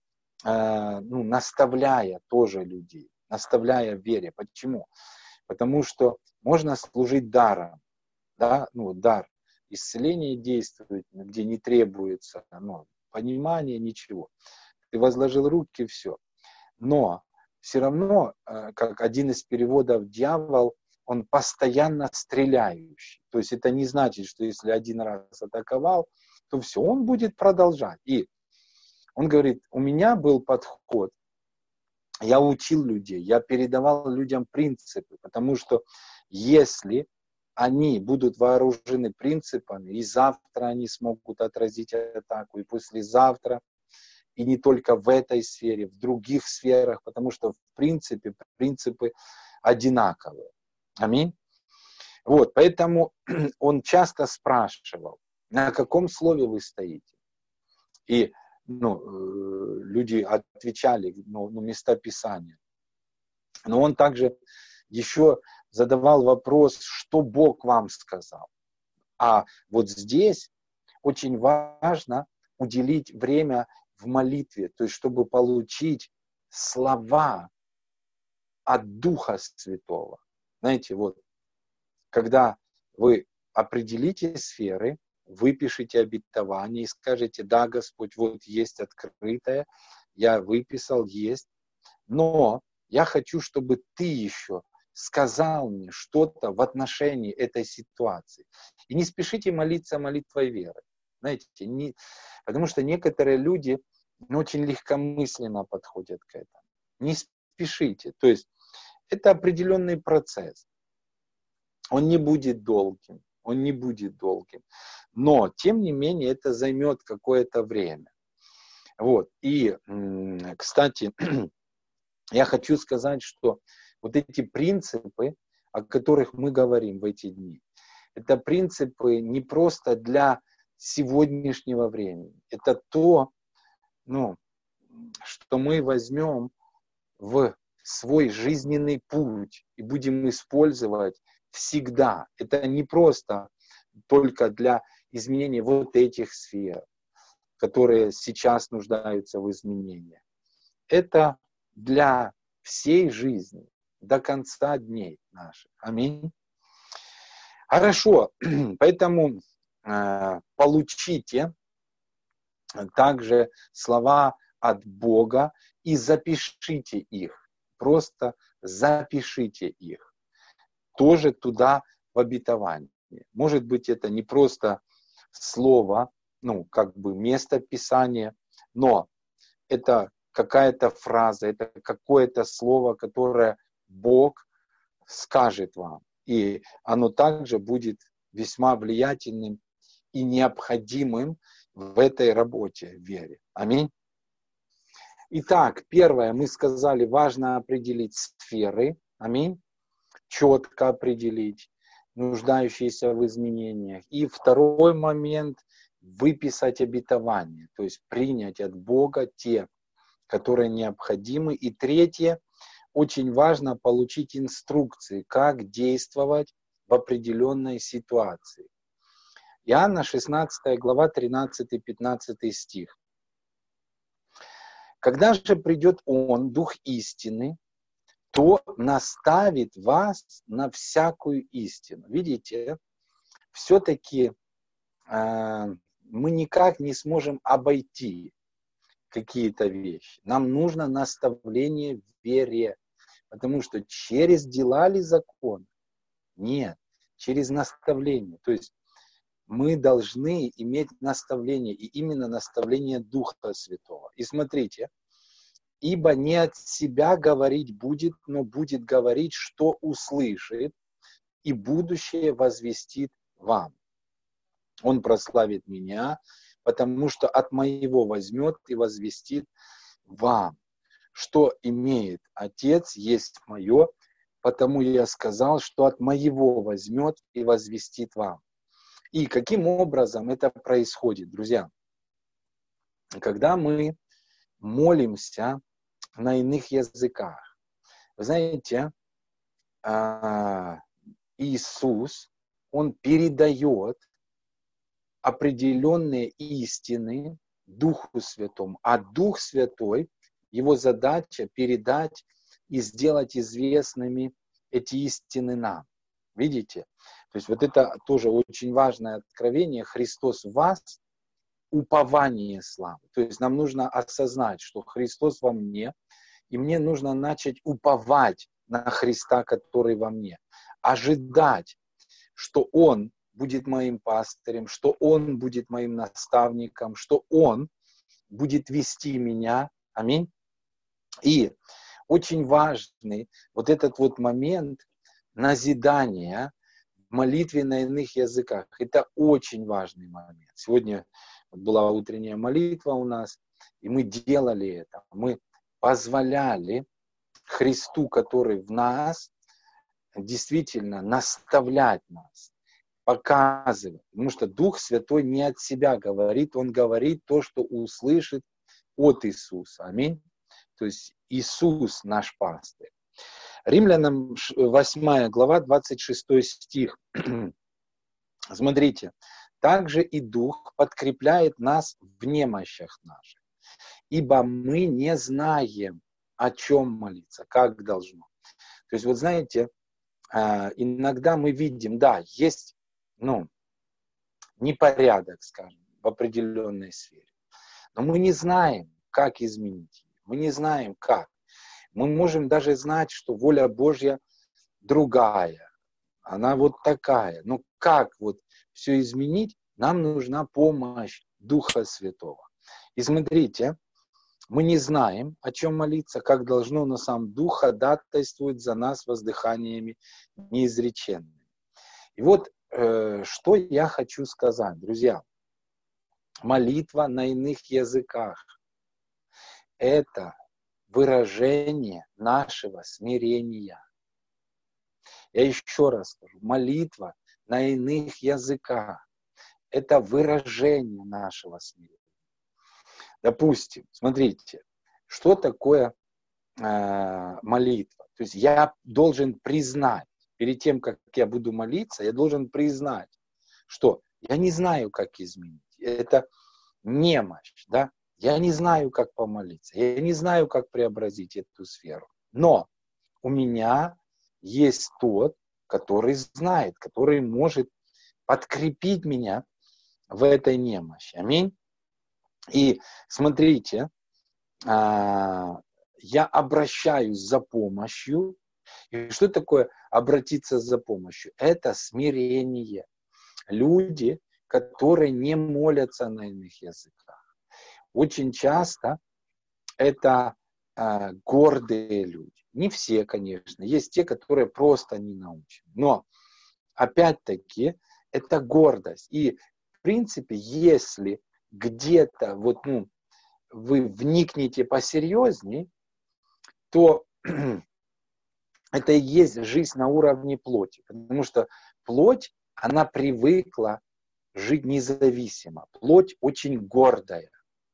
наставляя тоже людей, наставляя в вере. Почему? Потому что можно служить даром, да, дар исцеления действует, где не требуется понимания, ничего. Ты возложил руки, все. Но все равно, как один из переводов, дьявол, он постоянно стреляющий. То есть это не значит, что если один раз атаковал, то все, он будет продолжать. И он говорит, у меня был подход, я учил людей, я передавал людям принципы, потому что если они будут вооружены принципами, и завтра они смогут отразить атаку, и послезавтра, и не только в этой сфере, в других сферах, потому что в принципе принципы одинаковые. Аминь. Вот, поэтому он часто спрашивал, на каком слове вы стоите? И люди отвечали, места Писания. Но он также еще задавал вопрос, что Бог вам сказал. А вот здесь очень важно уделить время в молитве, то есть чтобы получить слова от Духа Святого. Знаете, вот, когда вы определите сферы, выпишите обетование и скажете, да, Господь, вот есть открытое, я выписал, есть, но я хочу, чтобы ты еще сказал мне что-то в отношении этой ситуации. И не спешите молиться молитвой веры. Знаете, потому что некоторые люди очень легкомысленно подходят к этому. Не спешите. То есть это определенный процесс. Он не будет долгим. Но, тем не менее, это займет какое-то время. Вот. И, кстати, я хочу сказать, что вот эти принципы, о которых мы говорим в эти дни, это принципы не просто для сегодняшнего времени. Это то, что мы возьмем в свой жизненный путь и будем использовать всегда. Это не просто только для изменения вот этих сфер, которые сейчас нуждаются в изменении. Это для всей жизни, до конца дней наших. Аминь. Хорошо, поэтому получите также слова от Бога и запишите их. Просто запишите их. Тоже туда в обетование. Может быть, это не просто слово, место Писания, но это какая-то фраза, это какое-то слово, которое Бог скажет вам. И оно также будет весьма влиятельным и необходимым в этой работе, в вере. Аминь. Итак, первое, мы сказали, важно определить сферы. Аминь. Четко определить, нуждающиеся в изменениях. И второй момент, выписать обетование, то есть принять от Бога те, которые необходимы. И третье, очень важно получить инструкции, как действовать в определенной ситуации. Иоанна 16 глава 13-15 стих. Когда же придет Он, Дух истины, то наставит вас на всякую истину. Видите, все-таки мы никак не сможем обойти какие-то вещи. Нам нужно наставление в вере, потому что через дела ли закон? Нет, через наставление. То есть мы должны иметь наставление, и именно наставление Духа Святого. И смотрите, ибо не от себя говорить будет, но будет говорить, что услышит, и будущее возвестит вам. Он прославит меня, потому что от моего возьмет и возвестит вам. что имеет Отец, есть мое, потому я сказал, что от моего возьмет и возвестит вам. И каким образом это происходит, друзья? Когда мы молимся на иных языках. Вы знаете, Иисус, Он передает определенные истины Духу Святому, а Дух Святой, его задача передать и сделать известными эти истины нам. Видите? То есть вот это тоже очень важное откровение. Христос в вас, упование славы. То есть нам нужно осознать, что Христос во мне, и мне нужно начать уповать на Христа, который во мне. Ожидать, что Он будет моим пастырем, что Он будет моим наставником, что Он будет вести меня. Аминь. И очень важный вот этот вот момент назидания в молитве на иных языках. Это очень важный момент. Сегодня была утренняя молитва у нас, и мы делали это. Мы позволяли Христу, который в нас, действительно наставлять нас, показывать. Потому что Дух Святой не от себя говорит, Он говорит то, что услышит от Иисуса. Аминь. То есть Иисус наш пастырь. Римлянам 8 глава, 26 стих. Смотрите. Также и Дух подкрепляет нас в немощах наших. Ибо мы не знаем, о чем молиться, как должно. То есть, вот знаете, иногда мы видим, да, есть, непорядок, скажем, в определенной сфере. Но мы не знаем, как изменить ее. Мы не знаем, как. Мы можем даже знать, что воля Божья другая. Она вот такая. Но как вот все изменить? Нам нужна помощь Духа Святого. И смотрите, мы не знаем, о чем молиться, как должно, но сам Дух ходатайствует за нас воздыханиями неизреченными. И вот что я хочу сказать, друзья. Молитва на иных языках – это выражение нашего смирения. Я еще раз скажу, молитва на иных языках – это выражение нашего смирения. Допустим, смотрите, что такое молитва? То есть я должен признать, перед тем, как я буду молиться, я должен признать, что я не знаю, как изменить. Это немощь, да? Я не знаю, как помолиться. Я не знаю, как преобразить эту сферу. Но у меня есть тот, который знает, который может подкрепить меня в этой немощи. Аминь. И смотрите, я обращаюсь за помощью. И что такое обратиться за помощью? Это смирение. Люди, которые не молятся на иных языках. Очень часто это гордые люди. Не все, конечно. Есть те, которые просто не научены. Но, опять-таки, это гордость. И, в принципе, если где-то вы вникнете посерьезней, то это и есть жизнь на уровне плоти. Потому что плоть, она привыкла жить независимо. Плоть очень гордая.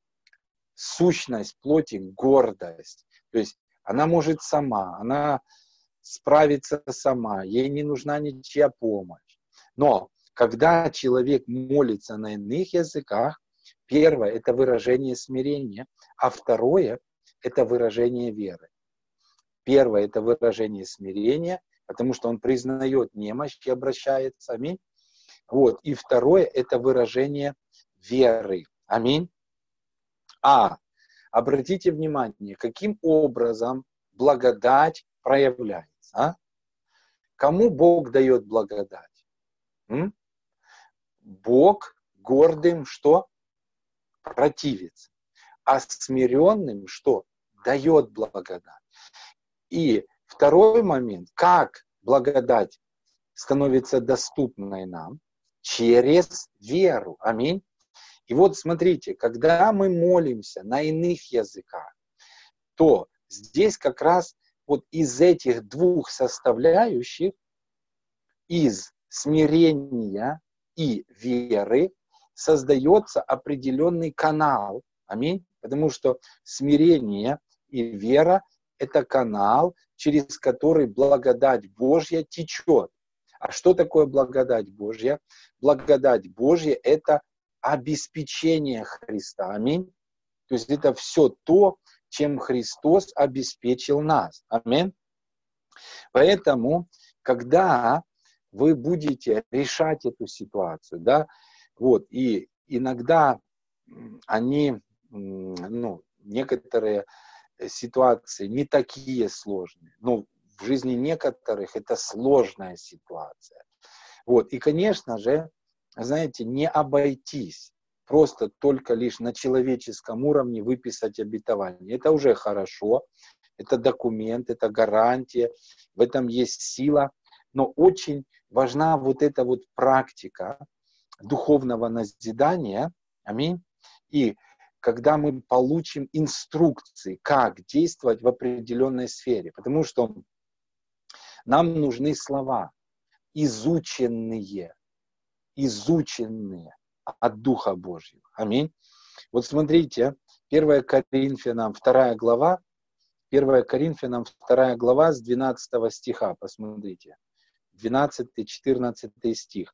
Сущность плоти – гордость. То есть она может сама, она справится сама, ей не нужна ничья помощь. Но когда человек молится на иных языках, первое – это выражение смирения, а второе – это выражение веры. Первое – это выражение смирения, потому что он признает немощь и обращается. Аминь. Вот. И второе – это выражение веры. Аминь. Обратите внимание, каким образом благодать проявляется. Кому Бог дает благодать? Бог гордым что? Противится. А смиренным что? Дает благодать. И второй момент, как благодать становится доступной нам? Через веру. Аминь. И вот смотрите, когда мы молимся на иных языках, то здесь как раз вот из этих двух составляющих, из смирения и веры, создается определенный канал. Аминь. Потому что смирение и вера – это канал, через который благодать Божья течет. А что такое благодать Божья? Благодать Божья – это обеспечение Христа. Аминь. То есть это все то, чем Христос обеспечил нас. Аминь. Поэтому, когда вы будете решать эту ситуацию, да, вот, и иногда они, некоторые ситуации не такие сложные, но в жизни некоторых это сложная ситуация. Вот, и, конечно же, знаете, не обойтись просто только лишь на человеческом уровне выписать обетование. Это уже хорошо, это документ, это гарантия, в этом есть сила, но очень важна вот эта вот практика духовного назидания, аминь, и когда мы получим инструкции, как действовать в определенной сфере, потому что нам нужны слова, изученные от Духа Божьего. Аминь. Вот смотрите, 1 Коринфянам 2 глава, 1 Коринфянам 2 глава с 12 стиха, посмотрите. 12-14 стих.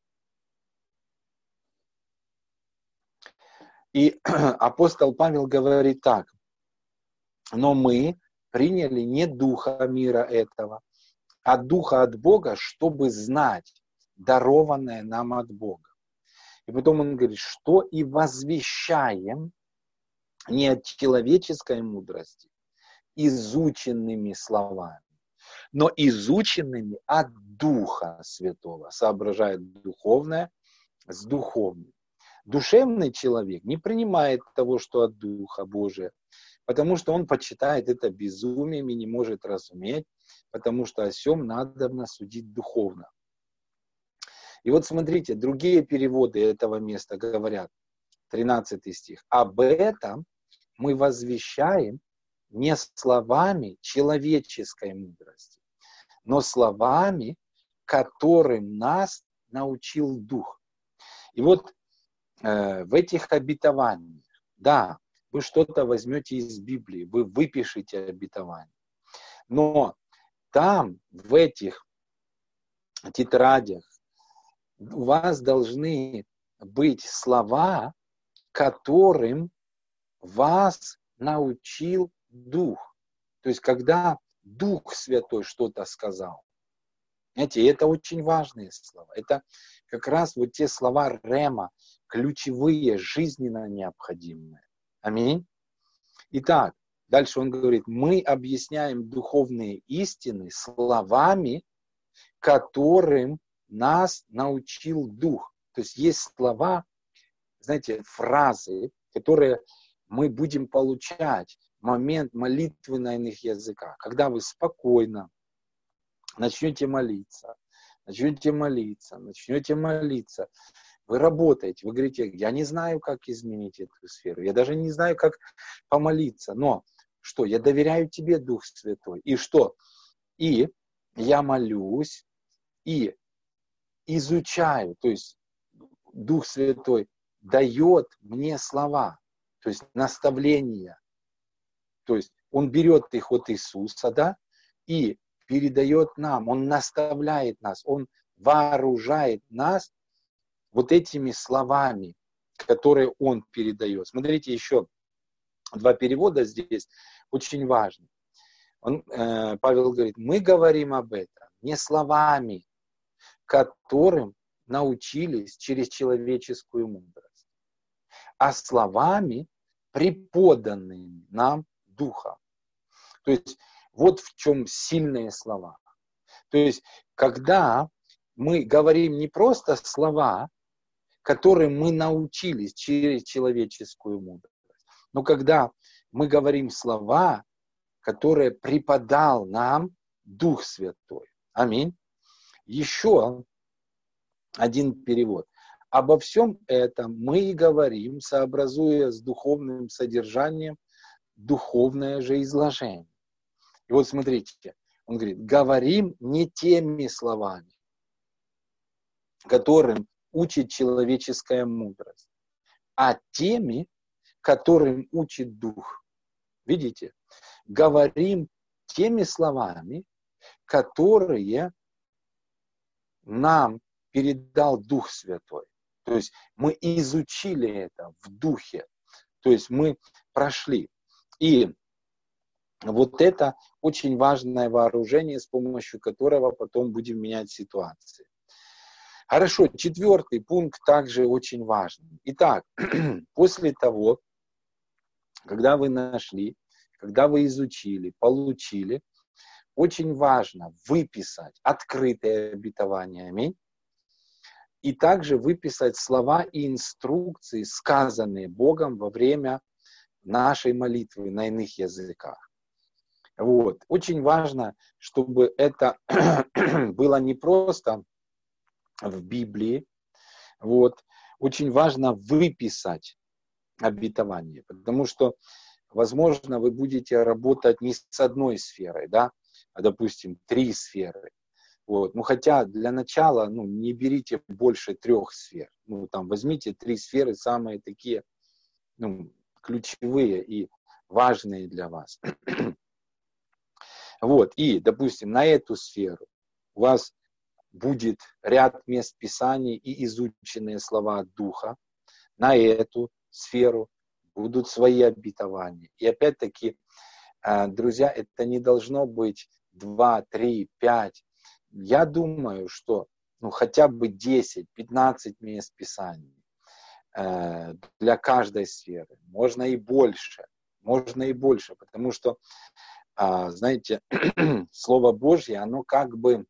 И апостол Павел говорит так: но мы приняли не духа мира этого, а духа от Бога, чтобы знать дарованное нам от Бога. И потом он говорит, что и возвещаем не от человеческой мудрости, изученными словами, но изученными от Духа Святого, соображает духовное с духовным. Душевный человек не принимает того, что от Духа Божия, потому что он почитает это безумием и не может разуметь, потому что о сем надобно судить духовно. И вот смотрите, другие переводы этого места говорят, 13 стих, об этом мы возвещаем не словами человеческой мудрости, но словами, которым нас научил Дух. И вот в этих обетованиях, да, вы что-то возьмете из Библии, вы выпишите обетование, но там, в этих тетрадях, у вас должны быть слова, которым вас научил Дух. То есть, когда Дух Святой что-то сказал. Знаете, это очень важные слова. Это как раз вот те слова рема, ключевые, жизненно необходимые. Аминь. Итак, дальше он говорит, мы объясняем духовные истины словами, которым нас научил Дух. То есть есть слова, знаете, фразы, которые мы будем получать в момент молитвы на иных языках. Когда вы спокойно начнете молиться, вы работаете, вы говорите, я не знаю, как изменить эту сферу, я даже не знаю, как помолиться, но что, я доверяю тебе, Дух Святой, и что? И я молюсь, и изучаю, то есть Дух Святой дает мне слова, то есть наставления, то есть Он берет их от Иисуса, да, и передает нам, Он наставляет нас, Он вооружает нас вот этими словами, которые Он передает. Смотрите, еще два перевода здесь очень важны. Павел говорит, мы говорим об этом не словами, которым научились через человеческую мудрость, а словами, преподанными нам Духом. То есть вот в чем сильные слова. То есть когда мы говорим не просто слова, которым мы научились через человеческую мудрость, но когда мы говорим слова, которые преподал нам Дух Святой. Аминь. Еще один перевод. Обо всем этом мы и говорим, сообразуя с духовным содержанием духовное же изложение. И вот смотрите, он говорит, говорим не теми словами, которым учит человеческая мудрость, а теми, которым учит Дух. Видите? Говорим теми словами, которые нам передал Дух Святой. То есть мы изучили это в Духе. То есть мы прошли. И вот это очень важное вооружение, с помощью которого потом будем менять ситуации. Хорошо, 4 пункт также очень важный. Итак, после того, когда вы нашли, когда вы изучили, получили, очень важно выписать открытое обетование, аминь, и также выписать слова и инструкции, сказанные Богом во время нашей молитвы на иных языках. Вот. Очень важно, чтобы это было не просто в Библии. Вот. Очень важно выписать обетование, потому что, возможно, вы будете работать не с одной сферой, да, а, допустим, 3 сферы. Вот. Ну, хотя для начала, не берите больше 3 сфер. Там возьмите 3 сферы, самые такие, ключевые и важные для вас. Вот. И, допустим, на эту сферу у вас будет ряд мест Писаний и изученные слова от Духа. На эту сферу будут свои обетования. И опять-таки, друзья, это не должно быть 2, 3, 5. Я думаю, что хотя бы 10-15 мест Писаний для каждой сферы. Можно и больше, потому что, знаете, Слово Божье, оно как бы,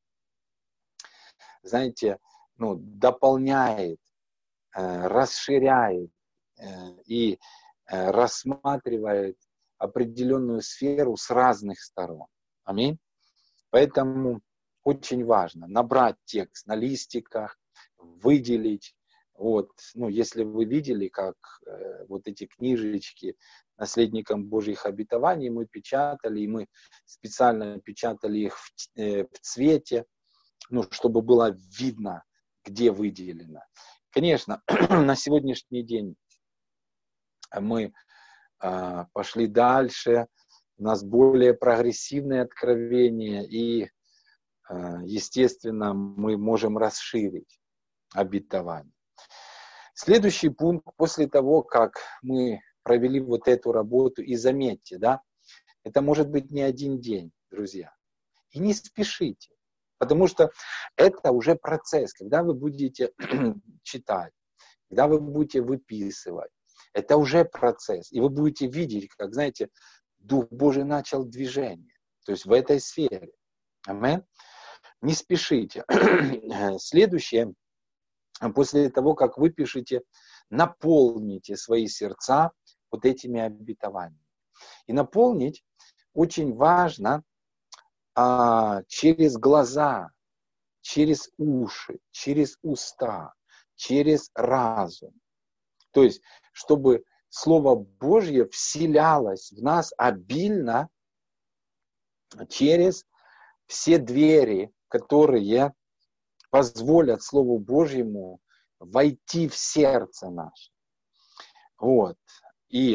знаете, дополняет, расширяет и рассматривает определенную сферу с разных сторон. Аминь. Поэтому очень важно набрать текст на листиках, выделить. Вот, если вы видели, как вот эти книжечки наследникам Божьих обетований мы печатали, и мы специально печатали их в цвете, чтобы было видно, где выделено. Конечно, на сегодняшний день мы пошли дальше, у нас более прогрессивные откровения, и, естественно, мы можем расширить обетование. Следующий пункт, после того, как мы провели вот эту работу, и заметьте, да, это может быть не один день, друзья, и не спешите, потому что это уже процесс, когда вы будете читать, когда вы будете выписывать, это уже процесс, и вы будете видеть, как, знаете, Дух Божий начал движение, то есть в этой сфере. Аминь. Не спешите. Следующее, после того, как вы пишете, наполните свои сердца вот этими обетованиями. И наполнить очень важно через глаза, через уши, через уста, через разум. То есть, чтобы Слово Божье вселялось в нас обильно через все двери, которые позволят Слову Божьему войти в сердце наше. Вот. И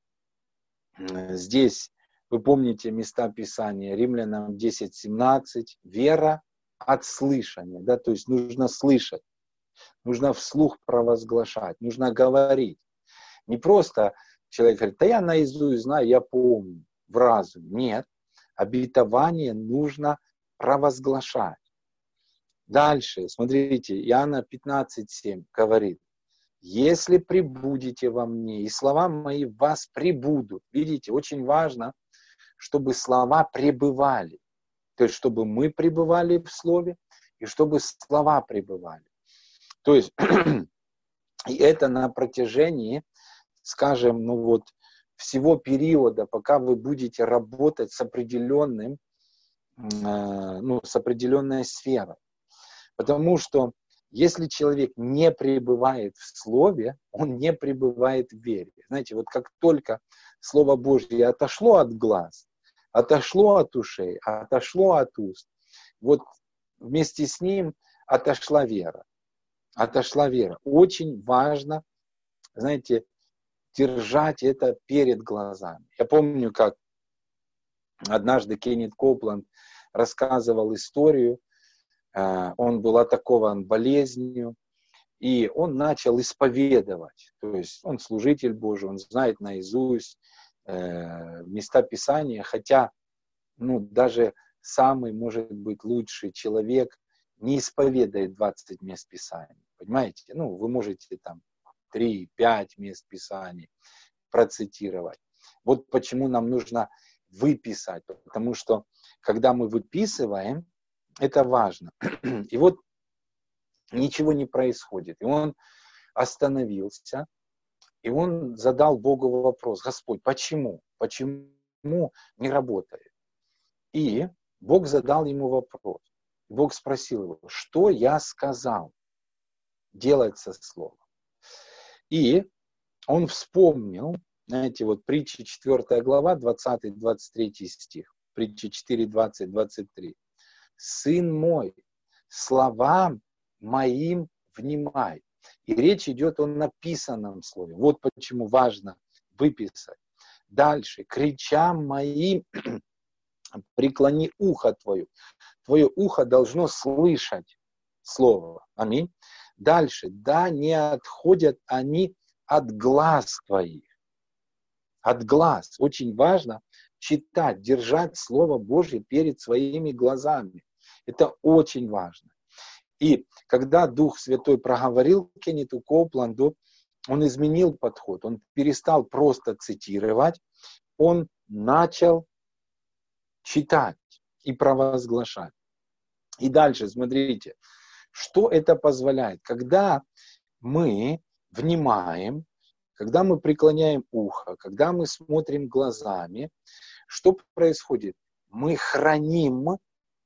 здесь вы помните места Писания, Римлянам 10:17, вера от слышания, да, то есть нужно слышать, нужно вслух провозглашать, нужно говорить. Не просто человек говорит, да я наизусть знаю, я помню, в разуме. Нет, обетование нужно провозглашать. Дальше, смотрите, Иоанна 15:7 говорит, если пребудете во мне, и слова мои в вас пребудут. Видите, очень важно, чтобы слова пребывали. То есть, чтобы мы пребывали в слове, и чтобы слова пребывали. То есть, и это на протяжении, скажем, всего периода, пока вы будете работать с определенной сферой. Потому что если человек не пребывает в Слове, он не пребывает в вере. Знаете, вот как только Слово Божье отошло от глаз, отошло от ушей, отошло от уст. Вот вместе с ним отошла вера. Отошла вера. Очень важно, знаете, держать это перед глазами. Я помню, как однажды Кеннет Копланд рассказывал историю. Он был атакован болезнью, и он начал исповедовать. То есть он служитель Божий, он знает наизусть места Писания, хотя даже самый, может быть, лучший человек не исповедает 20 мест Писания. Понимаете? Вы можете там 3-5 мест Писаний процитировать. Вот почему нам нужно выписать. Потому что, когда мы выписываем, это важно. И вот ничего не происходит. И он остановился, и он задал Богу вопрос: Господь, почему? Почему не работает? И Бог задал ему вопрос. Бог спросил его: что я сказал делать со словом? И он вспомнил, знаете, вот притча 4 глава, 20-23 стих. Притча 4, 20, 23. «Сын мой, словам моим внимай». И речь идет о написанном слове. Вот почему важно выписать. Дальше. «Кричам моим преклони ухо твое». Твое ухо должно слышать слово. Аминь. Дальше. «Да не отходят они от глаз твоих». От глаз. Очень важно читать, держать Слово Божье перед своими глазами. Это очень важно. И когда Дух Святой проговорил Кеннету Копланду, он изменил подход. Он перестал просто цитировать, он начал читать и провозглашать. И дальше, смотрите, что это позволяет. Когда мы внимаем, когда мы преклоняем ухо, когда мы смотрим глазами, что происходит? Мы храним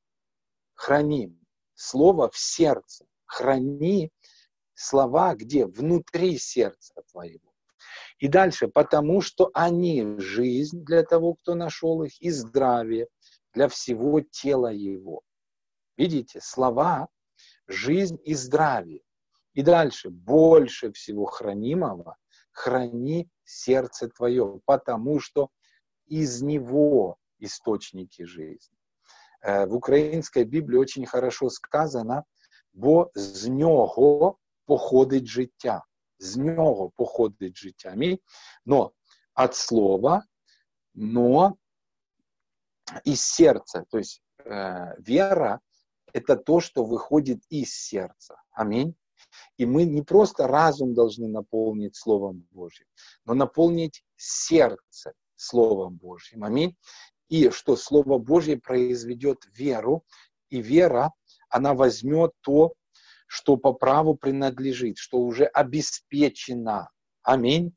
слово в сердце. Храни слова где? Внутри сердца твоего. И дальше, потому что они жизнь для того, кто нашел их, и здравие для всего тела его. Видите, слова, жизнь и здравие. И дальше, больше всего хранимого храни сердце твое, потому что из него источники жизни. В українській Біблії очень хорошо сказано: бо з нього походить життя. З нього походить життя. Но от слова, но из сердца. То есть вера – это то, что выходит из сердца. Аминь. И мы не просто разум должны наполнить Словом Божьим, но наполнить сердце Словом Божьим. Аминь. И что Слово Божье произведет веру, и вера, она возьмет то, что по праву принадлежит, что уже обеспечено. Аминь.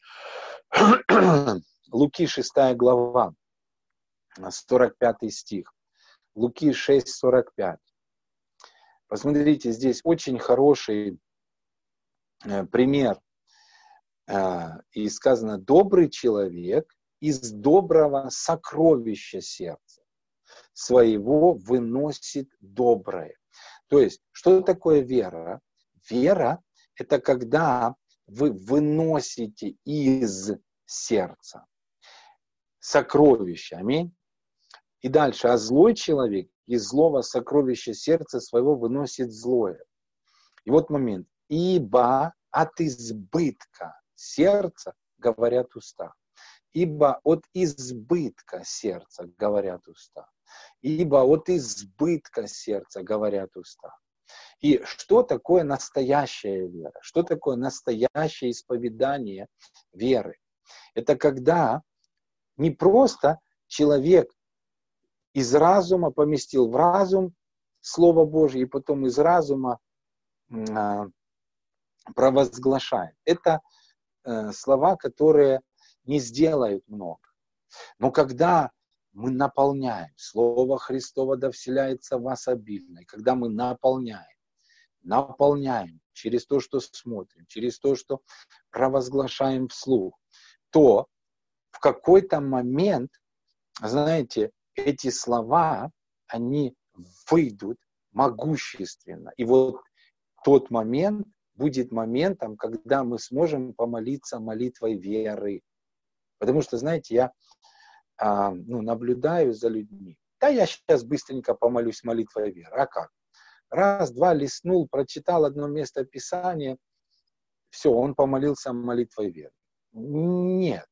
Луки 6 глава, 45 стих. Луки 6, 45. Посмотрите, здесь очень хороший пример. И сказано: добрый человек из доброго сокровища сердца своего выносит доброе. То есть, что такое вера? Вера – это когда вы выносите из сердца сокровища. Аминь. И дальше. А злой человек из злого сокровища сердца своего выносит злое. И вот момент. Ибо от избытка сердца говорят уста. Ибо от избытка сердца говорят уста. Ибо от избытка сердца говорят уста. И что такое настоящая вера? Что такое настоящее исповедание веры? Это когда не просто человек из разума поместил в разум Слово Божье, и потом из разума провозглашает. Это слова, которые не сделают много. Но когда мы наполняем, Слово Христово да вселяется в вас обильно, и когда мы наполняем через то, что смотрим, через то, что провозглашаем вслух, то в какой-то момент, знаете, эти слова, они выйдут могущественно. И вот тот момент будет моментом, когда мы сможем помолиться молитвой веры. Потому что, знаете, я наблюдаю за людьми. Да, я сейчас быстренько помолюсь молитвой веры. А как? Раз, два, листнул, прочитал одно место Писания, все, он помолился молитвой веры. Нет,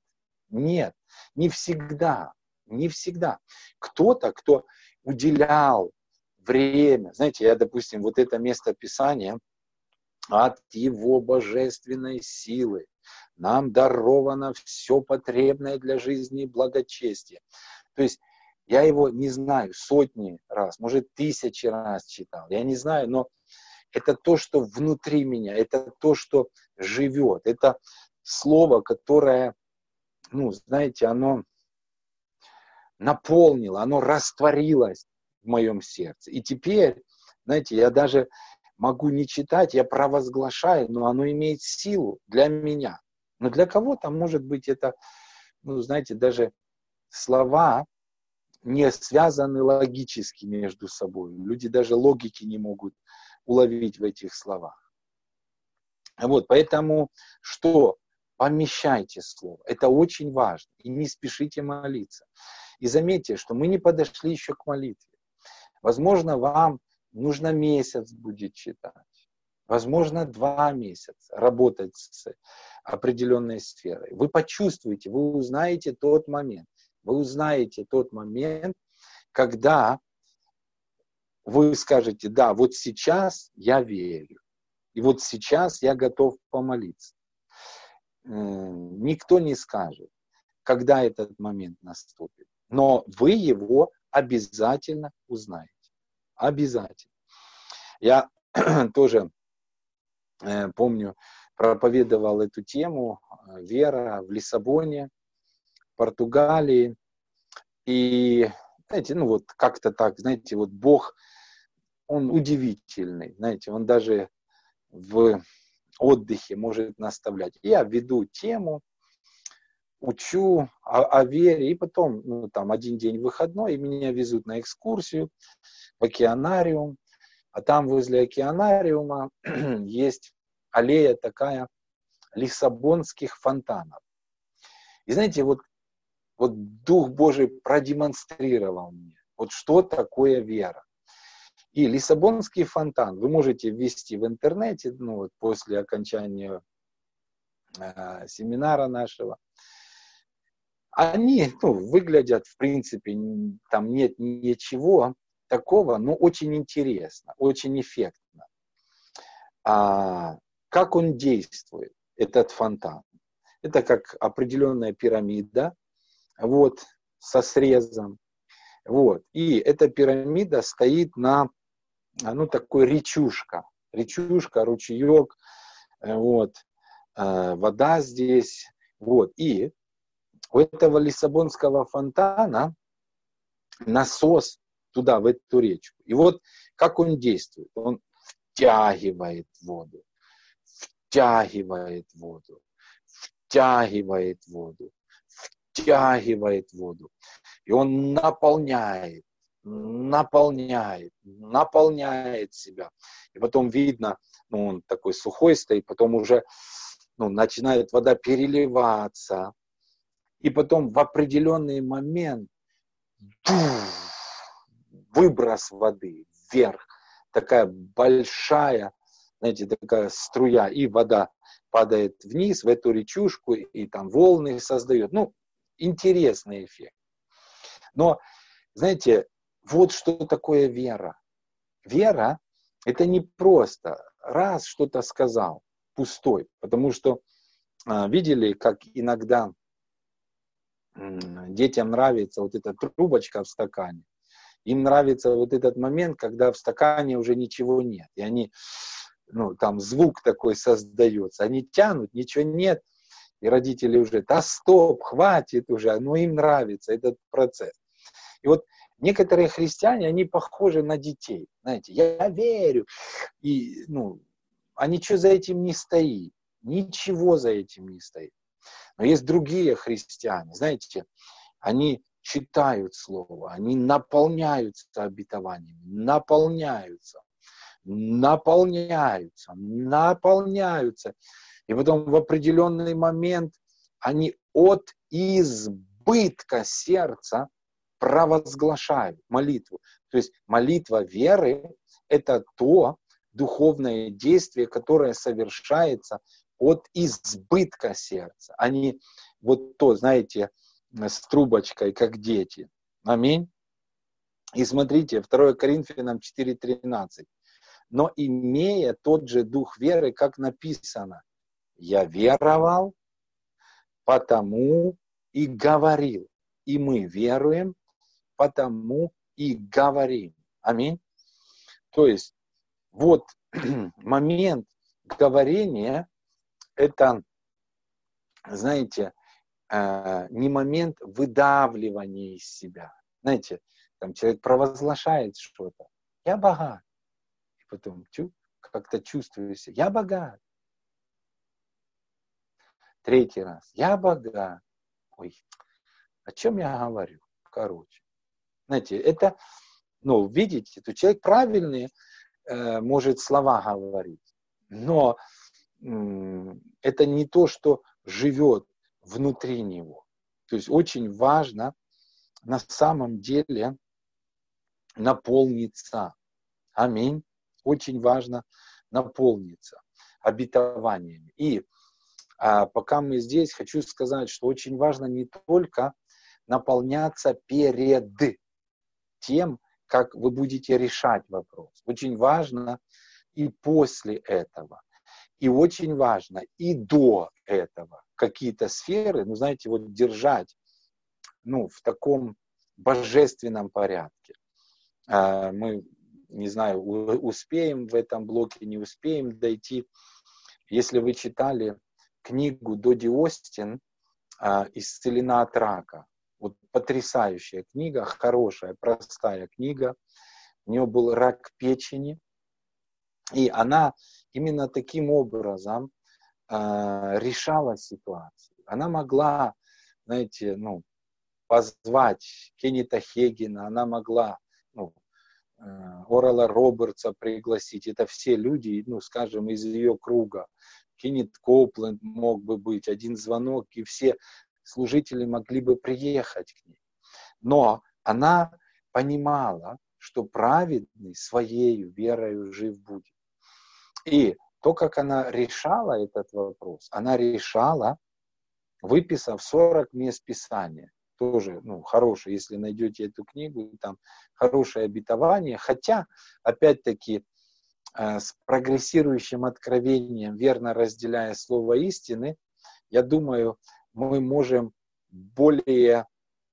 не всегда, не всегда. Кто-то, кто уделял время, знаете, я, допустим, вот это место Писания, от Его божественной силы нам даровано все потребное для жизни и благочестия. То есть я его, не знаю, сотни раз, может, тысячи раз читал, я не знаю, но это то, что внутри меня, это то, что живет, это слово, которое, знаете, оно наполнило, оно растворилось в моем сердце. И теперь, знаете, я даже могу не читать, я провозглашаю, но оно имеет силу для меня. Но для кого-то, может быть, это, знаете, даже слова не связаны логически между собой. Люди даже логики не могут уловить в этих словах. Вот, поэтому что? Помещайте слово. Это очень важно. И не спешите молиться. И заметьте, что мы не подошли еще к молитве. Возможно, вам нужно месяц будет читать. Возможно, 2 месяца работать с определенной сферой. Вы почувствуете, вы узнаете тот момент. Вы узнаете тот момент, когда вы скажете, да, вот сейчас я верю. И вот сейчас я готов помолиться. Никто не скажет, когда этот момент наступит. Но вы его обязательно узнаете. Обязательно. Я тоже помню, проповедовал эту тему вера в Лиссабоне, Португалии. И, знаете, вот как-то так, знаете, вот Бог, Он удивительный. Знаете, Он даже в отдыхе может наставлять. Я веду тему, учу о вере, и потом, там один день выходной, и меня везут на экскурсию в океанариум, а там возле океанариума есть аллея такая лиссабонских фонтанов. И знаете, вот Дух Божий продемонстрировал мне, вот что такое вера. И Лиссабонский фонтан вы можете ввести в интернете, после окончания семинара нашего. Они, выглядят, в принципе, там нет ничего такого, но очень интересно, очень эффектно. Как он действует, этот фонтан? Это как определенная пирамида, со срезом. И эта пирамида стоит на, такой речушка, ручеек, вода здесь, И у этого Лиссабонского фонтана насос туда, в эту речку. И как он действует? Он втягивает воду, втягивает воду, втягивает воду, втягивает воду. И он наполняет себя. И потом видно, он такой сухой стоит, потом уже начинает вода переливаться. И потом в определенный момент выброс воды вверх. Такая большая, знаете, такая струя. И вода падает вниз в эту речушку, и там волны создает. Интересный эффект. Но, знаете, вот что такое вера. Вера – это не просто раз что-то сказал, пустой. Потому что видели, как иногда детям нравится вот эта трубочка в стакане. Им нравится вот этот момент, когда в стакане уже ничего нет. И они, там звук такой создается. Они тянут, ничего нет. И родители уже, да стоп, хватит уже. Но им нравится этот процесс. И некоторые христиане, они похожи на детей. Знаете, я верю. И, а ничего за этим не стоит. Ничего за этим не стоит. Но есть другие христиане, знаете, они читают Слово, они наполняются обетованиями, наполняются. И потом в определенный момент они от избытка сердца провозглашают молитву. То есть молитва веры – это то духовное действие, которое совершается от избытка сердца, а не вот то, знаете, с трубочкой, как дети. Аминь. И смотрите, 2 Коринфянам 4:13. Но имея тот же дух веры, как написано, я веровал, потому и говорил. И мы веруем, потому и говорим. Аминь. То есть вот момент говорения, это, знаете, не момент выдавливания из себя. Знаете, там человек провозглашает что-то. Я богат. И потом как-то чувствую себя. Я богат. Третий раз. Я богат. Ой, о чем я говорю? Короче. Знаете, это, видите, то человек правильный может слова говорить. Но это не то, что живет внутри него. То есть очень важно на самом деле наполниться. Аминь. Очень важно наполниться обетованиями. И пока мы здесь, хочу сказать, что очень важно не только наполняться перед тем, как вы будете решать вопрос. Очень важно и после этого. И очень важно и до этого какие-то сферы, знаете, вот держать, в таком божественном порядке. Мы, не знаю, успеем в этом блоке, не успеем дойти. Если вы читали книгу Доди Остин «Исцелена от рака», вот потрясающая книга, хорошая, простая книга. У нее был рак печени, и она именно таким образом решала ситуацию. Она могла, знаете, позвать Кеннета Хейгена, она могла Орала Робертса пригласить. Это все люди, скажем, из ее круга. Кеннет Коупленд мог бы быть, один звонок, и все служители могли бы приехать к ней. Но она понимала, что праведный своей верою жив будет. И то, как она решала этот вопрос, она решала, выписав 40 мест Писания. Тоже, хорошее, если найдете эту книгу, там хорошее обетование. Хотя, опять-таки, с прогрессирующим откровением, верно разделяя слово истины, я думаю, мы можем более,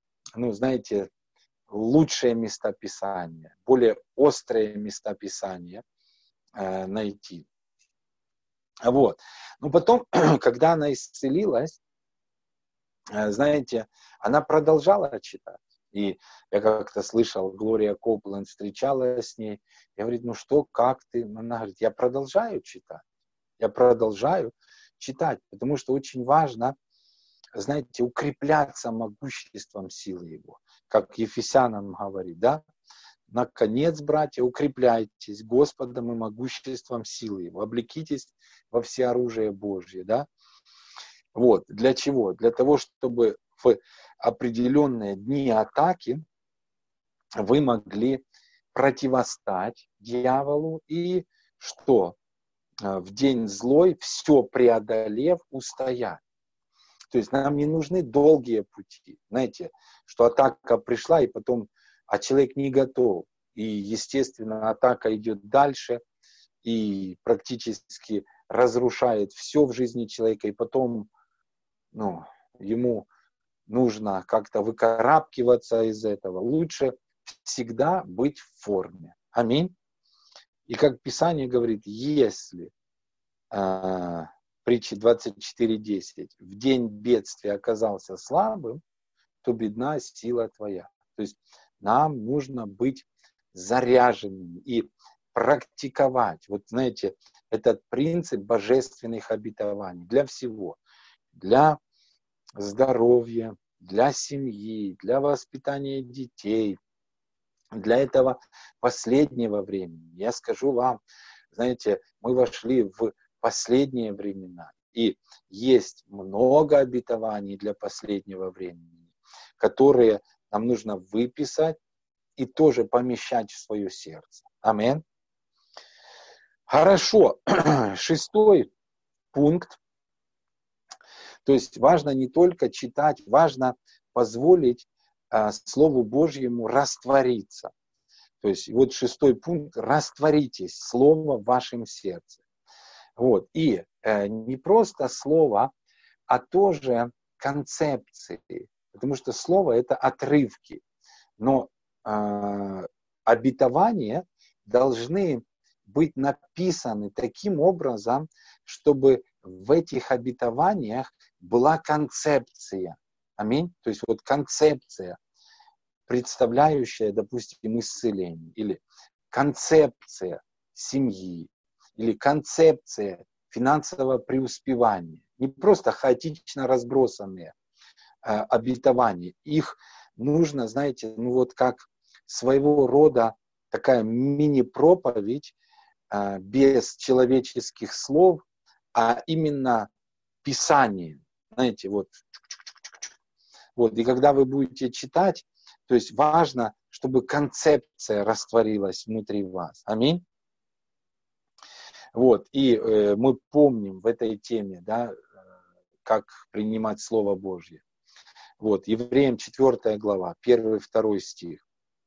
лучшие места Писания, более острые места Писания найти. Вот. Но потом, когда она исцелилась, знаете, она продолжала читать. И я как-то слышал, Глория Коупленд встречалась с ней. Я говорю, как ты? Она говорит, я продолжаю читать. Потому что очень важно, знаете, укрепляться могуществом силы Его. Как Ефесянам говорит, да? Наконец, братья, укрепляйтесь Господом и могуществом силы Его. Облекитесь во всеоружие Божье, да? Вот. Для чего? Для того, чтобы в определенные дни атаки вы могли противостать дьяволу и что? В день злой, все преодолев, устоять. То есть нам не нужны долгие пути. Знаете, что атака пришла, и потом, человек не готов. И, естественно, атака идет дальше и практически разрушает все в жизни человека. И потом, ему нужно как-то выкарабкиваться из этого. Лучше всегда быть в форме. Аминь. И как Писание говорит, если притчи 24:10, в день бедствия оказался слабым, то бедна сила твоя. То есть нам нужно быть заряженными и практиковать. Вот знаете, этот принцип божественных обетований для всего. Для здоровья, для семьи, для воспитания детей, для этого последнего времени. Я скажу вам, знаете, мы вошли в последние времена, и есть много обетований для последнего времени, которые нам нужно выписать и тоже помещать в свое сердце. Аминь. Хорошо. 6 пункт. То есть важно не только читать, важно позволить Слову Божьему раствориться. То есть вот 6 пункт. Растворитесь, Слово в вашем сердце. Вот. И не просто слово, а тоже концепции. Потому что слово — это отрывки. Но обетования должны быть написаны таким образом, чтобы в этих обетованиях была концепция. Аминь. То есть вот концепция, представляющая, допустим, исцеление, или концепция семьи, или концепция финансового преуспевания. Не просто хаотично разбросанные обетования. Их нужно, знаете, ну вот как своего рода такая мини-проповедь без человеческих слов, а именно Писание. Знаете, вот. Вот. И когда вы будете читать, то есть важно, чтобы концепция растворилась внутри вас. Аминь. Вот. И мы помним в этой теме, да, как принимать Слово Божье. Вот. Евреям 4 глава, 1-2 стих.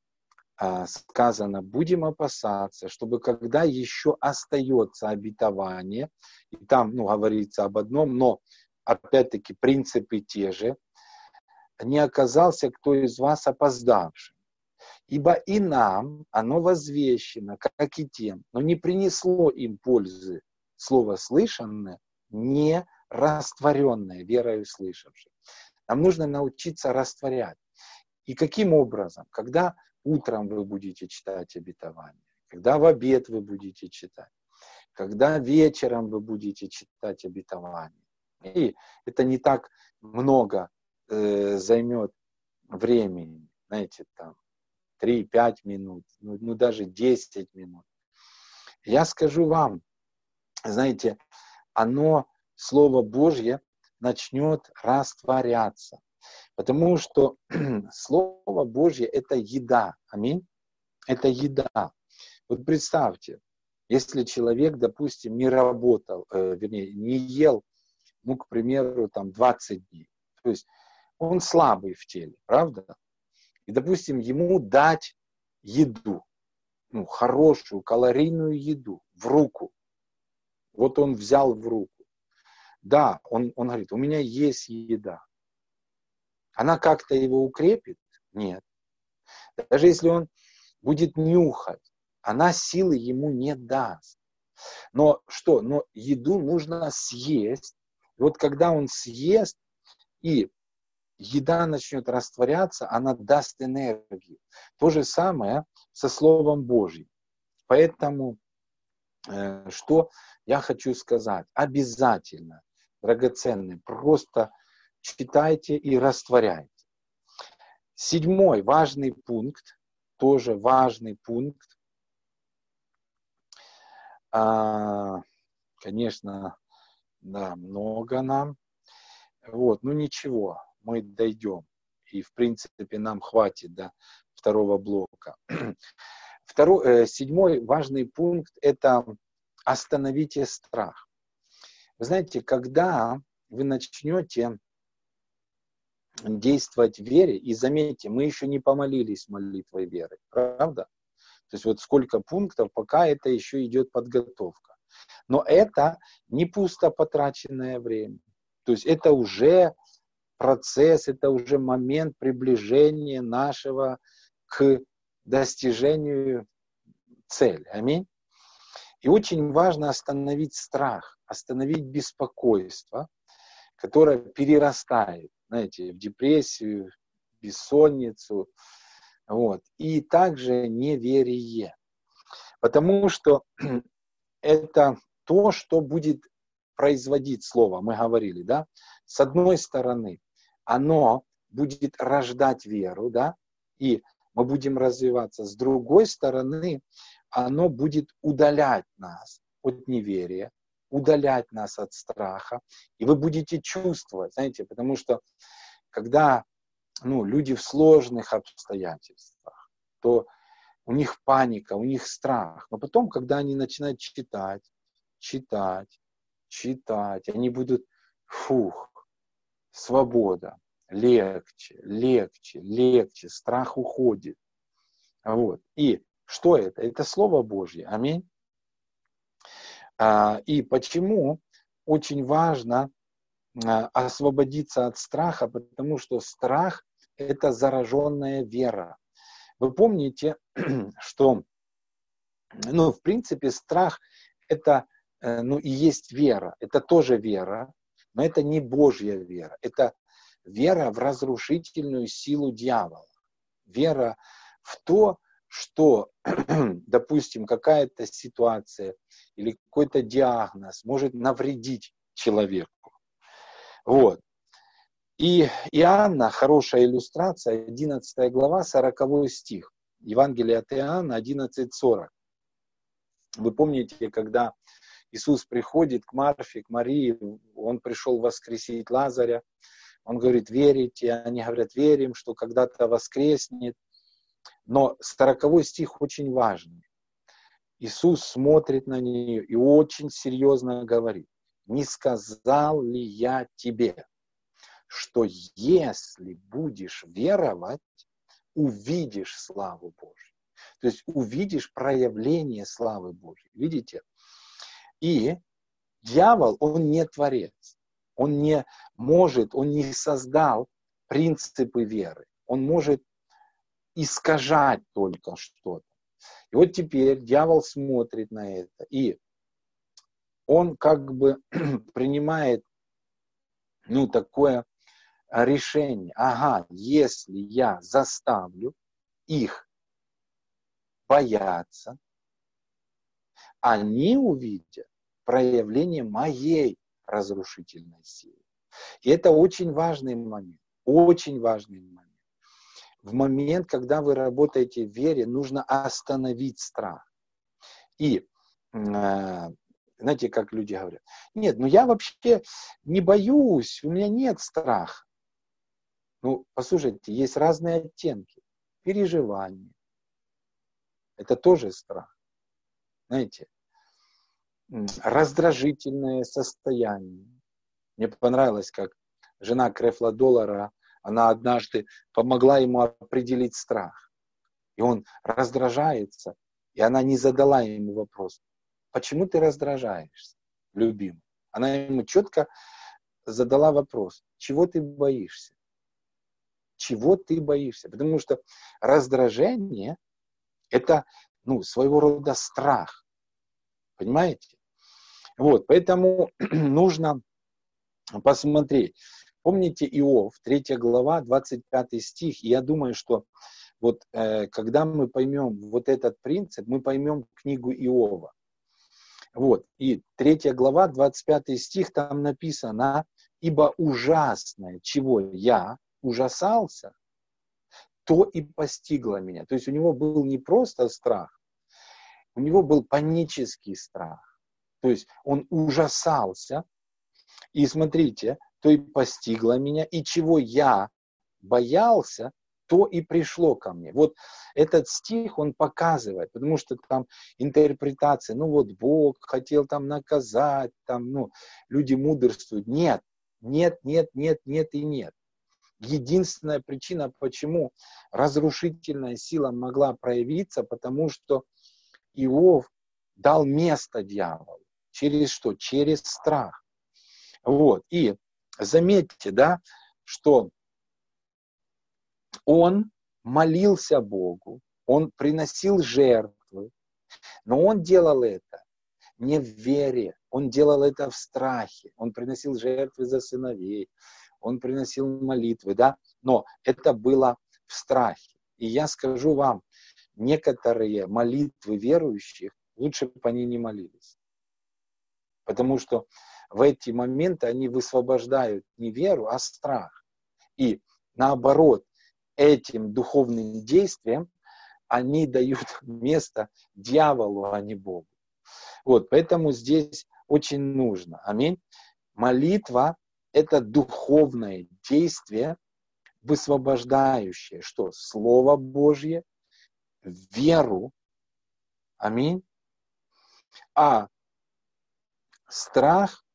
Сказано: будем опасаться, чтобы когда еще остается обетование, и там говорится об одном, но опять-таки принципы те же, не оказался кто из вас опоздавшим. Ибо и нам оно возвещено, как и тем, но не принесло им пользы слово слышанное, не растворенное верою слышавшим. Нам нужно научиться растворять. И каким образом? Когда утром вы будете читать обетование, когда в обед вы будете читать, когда вечером вы будете читать обетование. И это не так много займет времени, знаете, там 3-5 минут, ну даже 10 минут. Я скажу вам, знаете, Слово Божье начнет растворяться. Потому что Слово Божье — это еда. Аминь. Это еда. Вот представьте, если человек, допустим, не работал, не ел, к примеру, там 20 дней. То есть он слабый в теле, правда? И, допустим, ему дать еду, хорошую, калорийную еду в руку. Вот он взял в руку. Да, он говорит: у меня есть еда. Она как-то его укрепит? Нет. Даже если он будет нюхать, она силы ему не даст. Но что? Но еду нужно съесть. И вот когда он съест, и еда начнет растворяться, она даст энергию. То же самое со Словом Божьим. Поэтому, что я хочу сказать? Обязательно, драгоценные, просто читайте и растворяйте. 7 важный пункт, тоже важный пункт. Конечно, да, много нам. Вот, ничего, мы дойдем. И, в принципе, нам хватит до 2 блока. 7 важный пункт – это остановите страх. Вы знаете, когда вы начнете действовать в вере, и заметьте, мы еще не помолились молитвой веры, правда? То есть вот сколько пунктов, пока это еще идет подготовка. Но это не пусто потраченное время. То есть это уже процесс, это уже момент приближения нашего к достижению цели. Аминь. И очень важно остановить страх, остановить беспокойство, которое перерастает, знаете, в депрессию, бессонницу, вот, и также неверие. Потому что это то, что будет производить слово, мы говорили, да? С одной стороны, оно будет рождать веру, да, и мы будем развиваться. С другой стороны, оно будет удалять нас от неверия, удалять нас от страха. И вы будете чувствовать, знаете, потому что когда люди в сложных обстоятельствах, то у них паника, у них страх. Но потом, когда они начинают читать, они будут, свобода, легче, страх уходит. Вот. И что это? Это Слово Божье. Аминь. И почему очень важно освободиться от страха, потому что страх – это зараженная вера. Вы помните, что, в принципе, страх – это, и есть вера. Это тоже вера, но это не Божья вера. Это вера в разрушительную силу дьявола. Вера в то, что, допустим, какая-то ситуация или какой-то диагноз может навредить человеку. Вот. И Иоанна, хорошая иллюстрация, 11 глава, 40 стих. Евангелие от Иоанна, 11:40. Вы помните, когда Иисус приходит к Марфе, к Марии, Он пришел воскресить Лазаря, Он говорит, верите? Они говорят, верим, что когда-то воскреснет. Но 40 стих очень важный. Иисус смотрит на нее и очень серьезно говорит, не сказал ли я тебе, что если будешь веровать, увидишь славу Божью. То есть увидишь проявление славы Божьей. Видите? И дьявол, он не творец. Он не может, он не создал принципы веры. Он может искажать только что-то. И вот теперь дьявол смотрит на это, и он как бы принимает, такое решение. Ага, если я заставлю их бояться, они увидят проявление моей разрушительной силы. И это очень важный момент. Очень важный момент. В момент, когда вы работаете в вере, нужно остановить страх. И, знаете, как люди говорят, нет, я вообще не боюсь, у меня нет страха. Послушайте, есть разные оттенки. Переживания. Это тоже страх. Знаете, раздражительное состояние. Мне понравилось, как жена Крефла Доллара, она однажды помогла ему определить страх. И он раздражается, и она не задала ему вопрос, почему ты раздражаешься, любимый? Она ему четко задала вопрос, чего ты боишься? Чего ты боишься? Потому что раздражение – это, своего рода страх. Понимаете? Вот, поэтому нужно посмотреть. Помните Иов, 3 глава, 25 стих. И я думаю, что когда мы поймем вот этот принцип, мы поймем книгу Иова. Вот. И 3 глава, 25 стих, там написано, ибо ужасное, чего я ужасался, то и постигло меня. То есть у него был не просто страх, у него был панический страх. То есть он ужасался, и смотрите, то и постигло меня, и чего я боялся, то и пришло ко мне. Вот этот стих, он показывает, потому что там интерпретация, Бог хотел там наказать, люди мудрствуют. Нет. Единственная причина, почему разрушительная сила могла проявиться, потому что Иов дал место дьяволу. Через что? Через страх. Вот. И заметьте, что он молился Богу, он приносил жертвы, но он делал это не в вере, он делал это в страхе. Он приносил жертвы за сыновей, он приносил молитвы, но это было в страхе. И я скажу вам, некоторые молитвы верующих, лучше бы они не молились. Потому что в эти моменты они высвобождают не веру, а страх. И наоборот, этим духовным действиям они дают место дьяволу, а не Богу. Вот, поэтому здесь очень нужно. Аминь. Молитва – это духовное действие, высвобождающее, что? Слово Божье, веру. Аминь. А страх,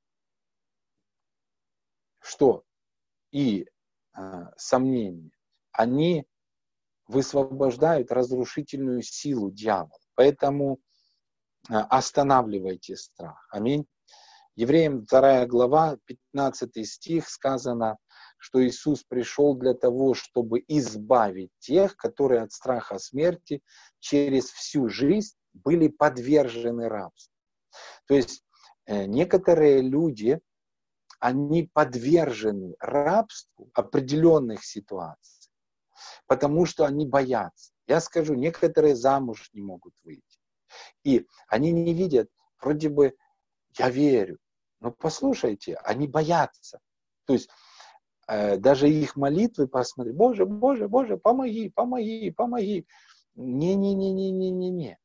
что? И сомнения, они высвобождают разрушительную силу дьявола. Поэтому останавливайте страх. Аминь. Евреям 2 глава, 15 стих сказано, что Иисус пришел для того, чтобы избавить тех, которые от страха смерти через всю жизнь были подвержены рабству. То есть некоторые люди, они подвержены рабству определенных ситуаций, потому что они боятся. Я скажу, некоторые замуж не могут выйти. И они не видят, вроде бы, я верю. Но послушайте, они боятся. То есть даже их молитвы посмотри, Боже, Боже, Боже, помоги, помоги, помоги. Не.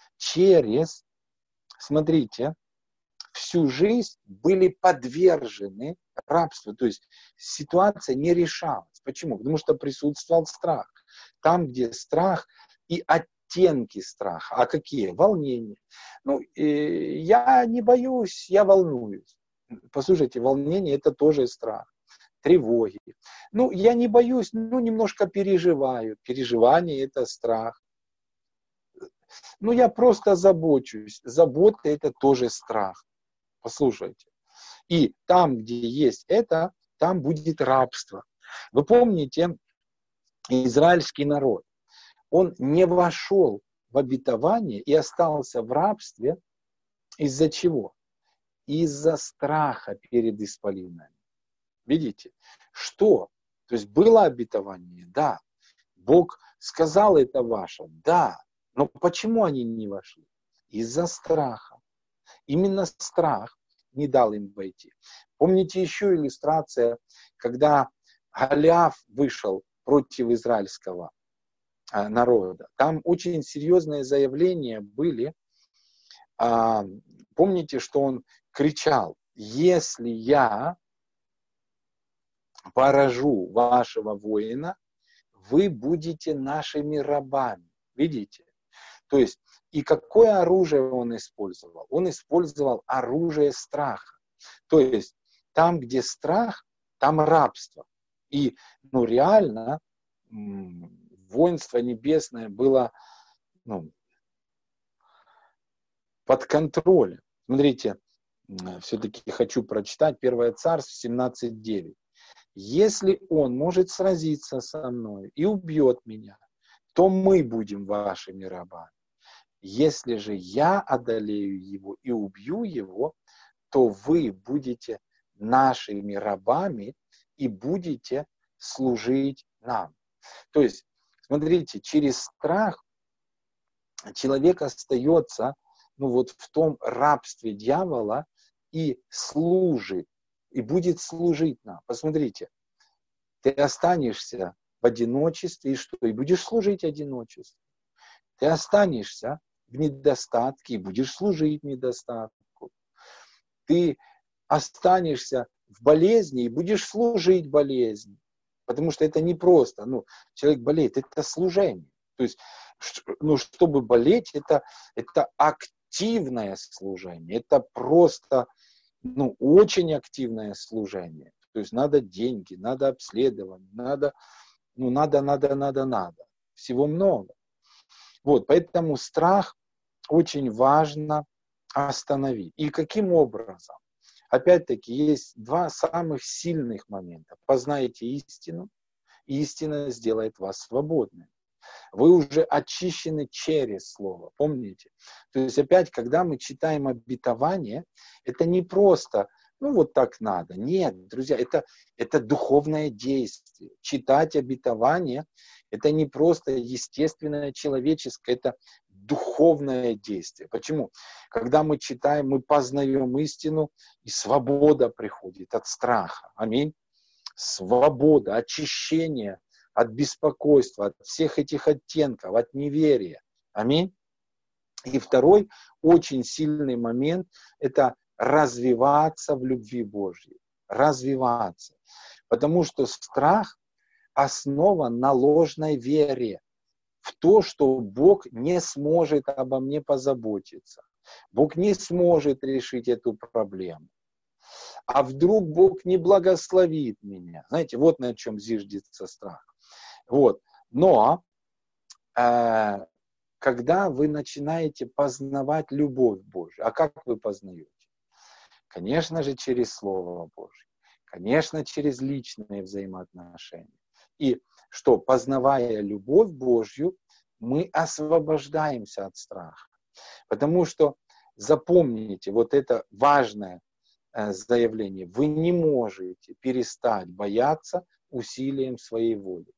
Смотрите, всю жизнь были подвержены рабству. То есть ситуация не решалась. Почему? Потому что присутствовал страх. Там, где страх и оттенки страха. А какие? Волнения. Я не боюсь, я волнуюсь. Послушайте, волнение – это тоже страх. Тревоги. Я не боюсь, немножко переживаю. Переживание – это страх. Я просто забочусь. Забота – это тоже страх. Послушайте. И там, где есть это, там будет рабство. Вы помните, израильский народ, он не вошел в обетование и остался в рабстве из-за чего? Из-за страха перед исполинами. Видите? Что? То есть было обетование? Да. Бог сказал, это ваше? Да. Но почему они не вошли? Из-за страха. Именно страх не дал им войти. Помните еще иллюстрация, когда Голиаф вышел против израильского народа. Там очень серьезные заявления были. Помните, что он кричал: если я поражу вашего воина, вы будете нашими рабами. Видите? То есть, и какое оружие он использовал? Он использовал оружие страха. То есть, там, где страх, там рабство. И, реально, воинство небесное было, под контролем. Смотрите, все-таки хочу прочитать 1 Царств 17:9. Если он может сразиться со мной и убьет меня, то мы будем вашими рабами. Если же я одолею его и убью его, то вы будете нашими рабами и будете служить нам. То есть, смотрите, через страх человек остается, в том рабстве дьявола и служит, и будет служить нам. Посмотрите, ты останешься в одиночестве, и что? И будешь служить одиночеству. Ты останешься в недостатке и будешь служить недостатку. Ты останешься в болезни и будешь служить болезни. Потому что это не просто. Человек болеет, это служение. То есть, чтобы болеть, это активное служение. Это просто, очень активное служение. То есть надо деньги, надо обследование, надо. Всего много. Вот, поэтому страх очень важно остановить. И каким образом? Опять-таки, есть два самых сильных момента. Познайте истину, и истина сделает вас свободными. Вы уже очищены через Слово, помните? То есть опять, когда мы читаем обетование, это не просто, так надо. Нет, друзья, это духовное действие. Читать обетование, это не просто естественное, человеческое, это духовное действие. Почему? Когда мы читаем, мы познаем истину, и свобода приходит от страха. Аминь. свобода, очищение от беспокойства, от всех этих оттенков, от неверия. Аминь. И второй очень сильный момент – это развиваться в любви Божьей. Развиваться. Потому что страх основан на ложной вере в то, что Бог не сможет обо мне позаботиться. Бог не сможет решить эту проблему. А вдруг Бог не благословит меня? Знаете, вот на чем зиждется страх. Вот. Но когда вы начинаете познавать любовь Божью, а как вы познаете? Конечно же, через Слово Божье. Конечно, через личные взаимоотношения. И что, познавая любовь Божью, мы освобождаемся от страха. Потому что, запомните, вот это важное заявление. Вы не можете перестать бояться усилием своей воли.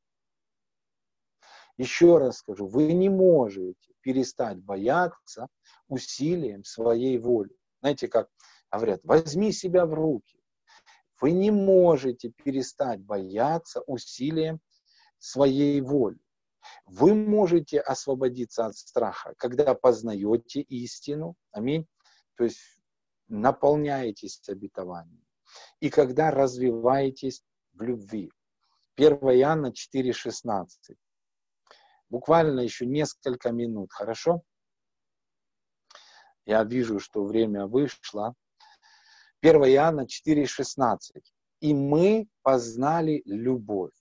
Еще раз скажу, вы не можете перестать бояться усилием своей воли. Знаете, как говорят, возьми себя в руки. Вы не можете перестать бояться усилием своей воли. Вы можете освободиться от страха, когда познаете истину, аминь, то есть наполняетесь обетованием, и когда развиваетесь в любви. 1 Иоанна 4,16. Буквально еще несколько минут, хорошо? Я вижу, что время вышло. 1 Иоанна 4,16. И мы познали любовь,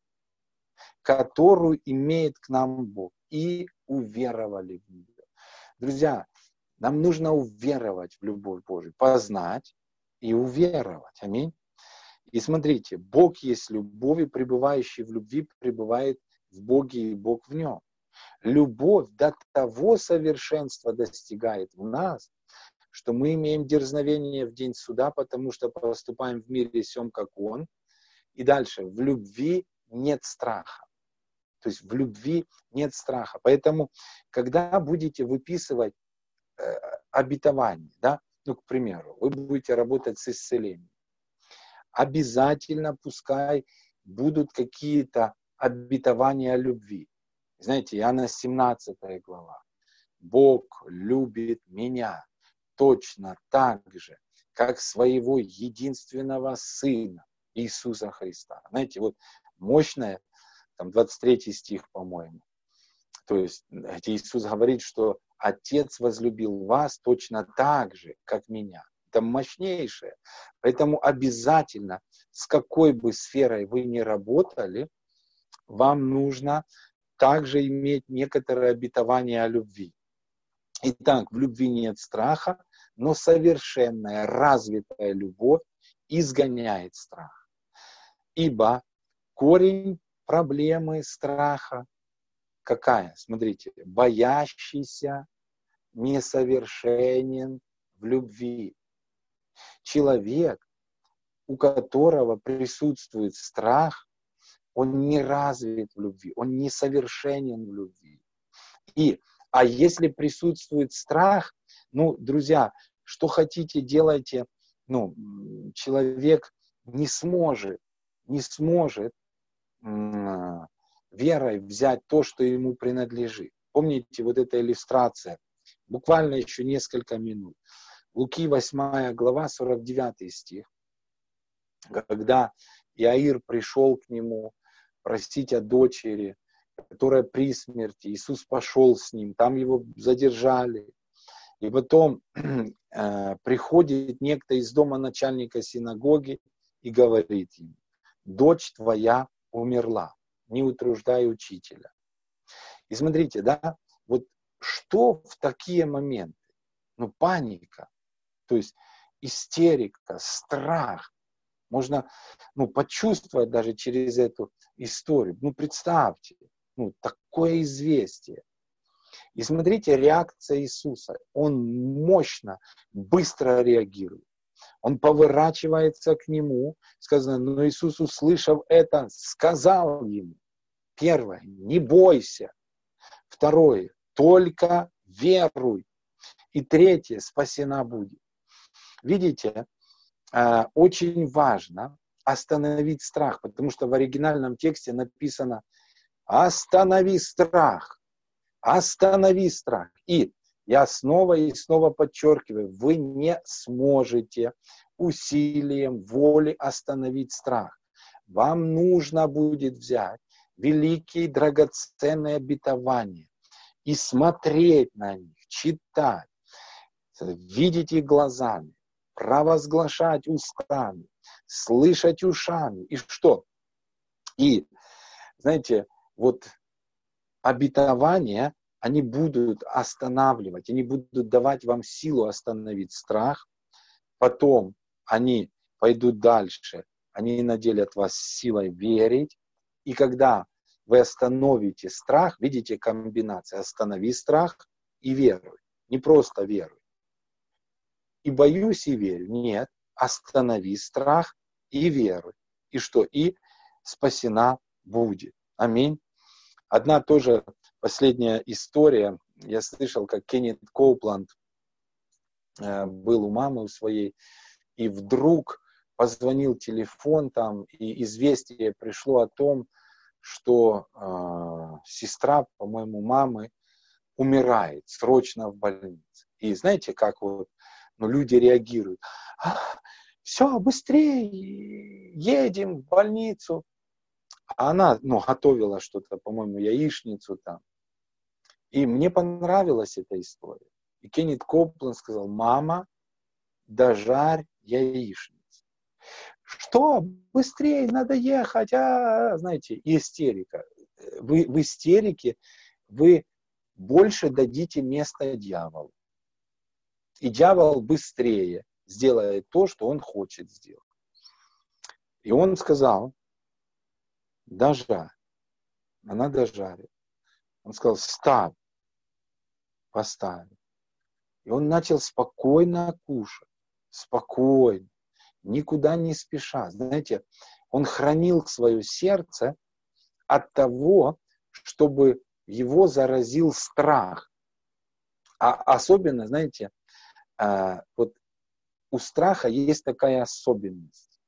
которую имеет к нам Бог, и уверовали в нее. Друзья, нам нужно уверовать в любовь Божию, познать и уверовать. Аминь. И смотрите, Бог есть любовь, и пребывающий в любви пребывает в Боге, и Бог в нем. Любовь до того совершенства достигает в нас, что мы имеем дерзновение в день суда, потому что поступаем в мире сем, как Он. И дальше, в любви нет страха. То есть в любви нет страха. Поэтому, когда будете выписывать обетование, да, ну, к примеру, вы будете работать с исцелением, обязательно пускай будут какие-то обетования о любви. Знаете, Иоанна 17 глава. Бог любит меня точно так же, как своего единственного Сына Иисуса Христа. Знаете, вот мощное, там 23 стих, по-моему. То есть Иисус говорит, что Отец возлюбил вас точно так же, как меня. Это мощнейшее. Поэтому обязательно, с какой бы сферой вы ни работали, вам нужно также иметь некоторое обетование о любви. Итак, в любви нет страха, но совершенная, развитая любовь изгоняет страх. Ибо корень проблемы страха какая? Смотрите, боящийся несовершенен в любви. Человек, у которого присутствует страх, он не развит в любви, он несовершенен в любви. А если присутствует страх, ну, друзья, что хотите, делайте, ну, человек не сможет верой взять то, что ему принадлежит. Помните, вот эта иллюстрация, буквально еще несколько минут. Луки 8 глава, 49 стих, когда Иаир пришел к нему просить о дочери, которая при смерти, Иисус пошел с ним, там его задержали. И потом приходит некто из дома начальника синагоги и говорит ему: дочь твоя умерла, не утруждай учителя. И смотрите, да, вот что в такие моменты? Ну, паника, то есть истерика, страх. Можно, ну, почувствовать даже через эту историю. Ну, представьте, ну, такое известие. И смотрите, реакция Иисуса. Он мощно, быстро реагирует. Он поворачивается к нему. Сказано, но Иисус, услышав это, сказал ему: первое, не бойся. Второе, только веруй. И третье, спасена будет. Видите, очень важно остановить страх, потому что в оригинальном тексте написано «Останови страх! Останови страх!» И я снова и снова подчеркиваю, вы не сможете усилием воли остановить страх. Вам нужно будет взять великие драгоценные обетования и смотреть на них, читать, видеть их глазами, провозглашать устами, слышать ушами. И что? И, знаете, вот обетования, они будут останавливать, они будут давать вам силу остановить страх. Потом они пойдут дальше, они наделят вас силой верить. И когда вы остановите страх, видите комбинация, останови страх и веруй. Не просто веруй. И боюсь и верю. Нет, останови страх и веруй. И что? И спасена будет. Аминь. Одна тоже последняя история. Я слышал, как Кеннет Коупланд был у мамы у своей, и вдруг позвонил телефон там, и известие пришло о том, что сестра, по-моему, мамы умирает срочно в больнице. И знаете, как вот люди реагируют. Все, быстрее, едем в больницу. А она готовила что-то, по-моему, яичницу там. И мне понравилась эта история. И Кеннет Коупланд сказал: мама, дожарь яичницу. Что? Быстрее, надо ехать. Знаете, истерика. Вы в истерике, вы больше дадите место дьяволу. И дьявол быстрее сделает то, что он хочет сделать. И он сказал: дожарь. Она дожарит. Он сказал: ставь. Поставил. И он начал спокойно кушать. Спокойно. Никуда не спеша. Знаете, он хранил свое сердце от того, чтобы его заразил страх. А особенно, знаете, вот у страха есть такая особенность.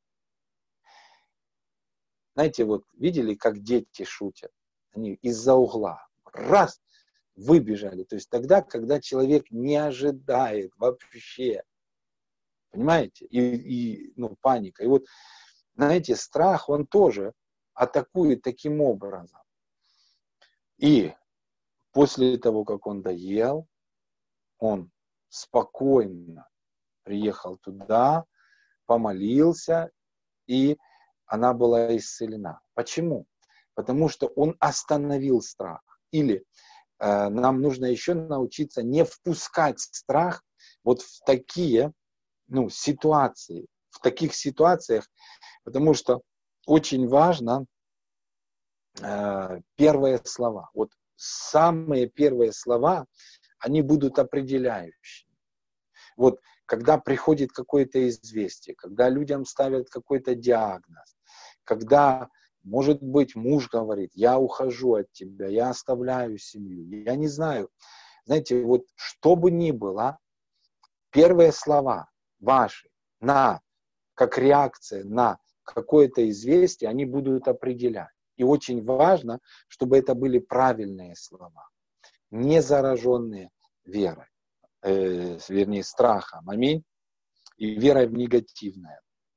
Знаете, вот видели, как дети шутят? Они из-за угла. Раз! Выбежали. То есть тогда, когда человек не ожидает вообще. Понимаете? И паника. И вот, знаете, страх, он тоже атакует таким образом. И после того, как он доел, он спокойно приехал туда, помолился, и она была исцелена. Почему? Потому что он остановил страх. Или нам нужно еще научиться не впускать страх вот в такие ситуации, в таких ситуациях, потому что очень важно первые слова. Вот самые первые слова, они будут определяющими. Вот когда приходит какое-то известие, когда людям ставят какой-то диагноз, когда, может быть, муж говорит: я ухожу от тебя, я оставляю семью, я не знаю. Знаете, вот что бы ни было, первые слова ваши, как реакция на какое-то известие, они будут определять. И очень важно, чтобы это были правильные слова, не зараженные верой, вернее, страхом. Аминь. И верой в негативное.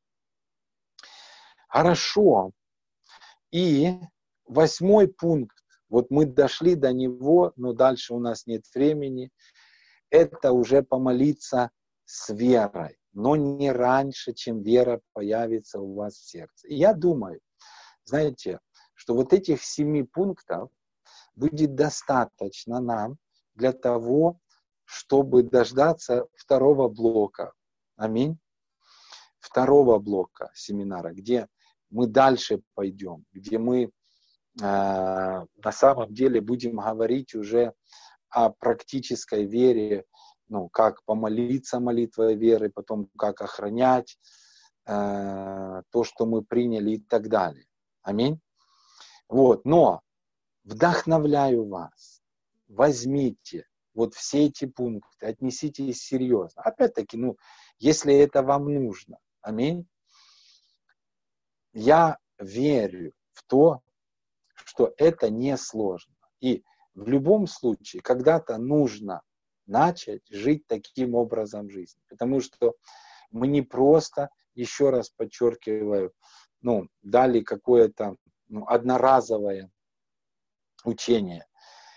Хорошо. И 8 пункт. Вот мы дошли до него, но дальше у нас нет времени. Это уже помолиться с верой, но не раньше, чем вера появится у вас в сердце. И я думаю, знаете, что вот этих 7 пунктов будет достаточно нам для того, чтобы дождаться второго блока. Аминь. Второго блока семинара, где мы дальше пойдем, где мы на самом деле будем говорить уже о практической вере, как помолиться молитвой веры, потом как охранять то, что мы приняли и так далее. Аминь. Вот, но вдохновляю вас, возьмите вот все эти пункты, отнеситесь серьезно. Опять-таки, если это вам нужно. Аминь. я верю в то, что это несложно. И в любом случае, когда-то нужно начать жить таким образом жизни. Потому что мы не просто, еще раз подчеркиваю, дали какое-то одноразовое учение.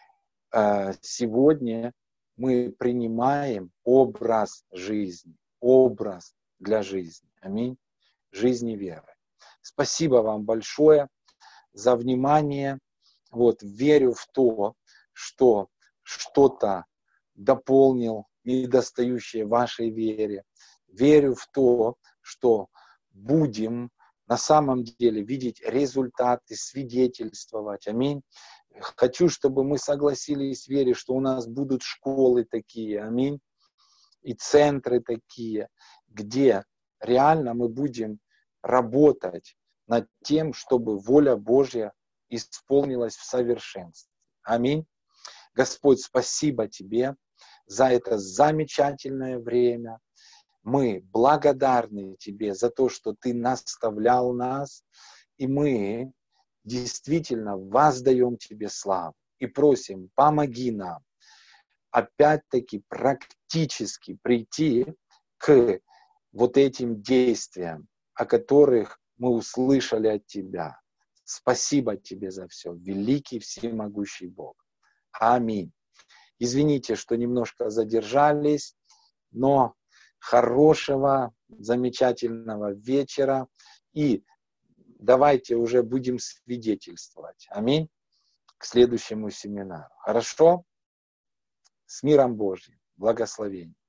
Сегодня мы принимаем образ жизни, образ для жизни. Аминь. Жизни веры. Спасибо вам большое за внимание. Верю в то, что что-то дополнил недостающее вашей вере. Верю в то, что будем на самом деле видеть результаты, свидетельствовать. Аминь. Хочу, чтобы мы согласились в вере, что у нас будут школы такие, аминь, и центры такие, где реально мы будем работать над тем, чтобы воля Божья исполнилась в совершенстве. Аминь. Господь, спасибо Тебе за это замечательное время. Мы благодарны Тебе за то, что Ты наставлял нас, и мы действительно воздаем Тебе славу и просим, помоги нам опять-таки практически прийти к этим действиям, о которых мы услышали от Тебя. Спасибо Тебе за все, великий всемогущий Бог. Аминь. Извините, что немножко задержались, но хорошего, замечательного вечера. И давайте уже будем свидетельствовать. Аминь. К следующему семинару. Хорошо? С миром Божьим. Благословений.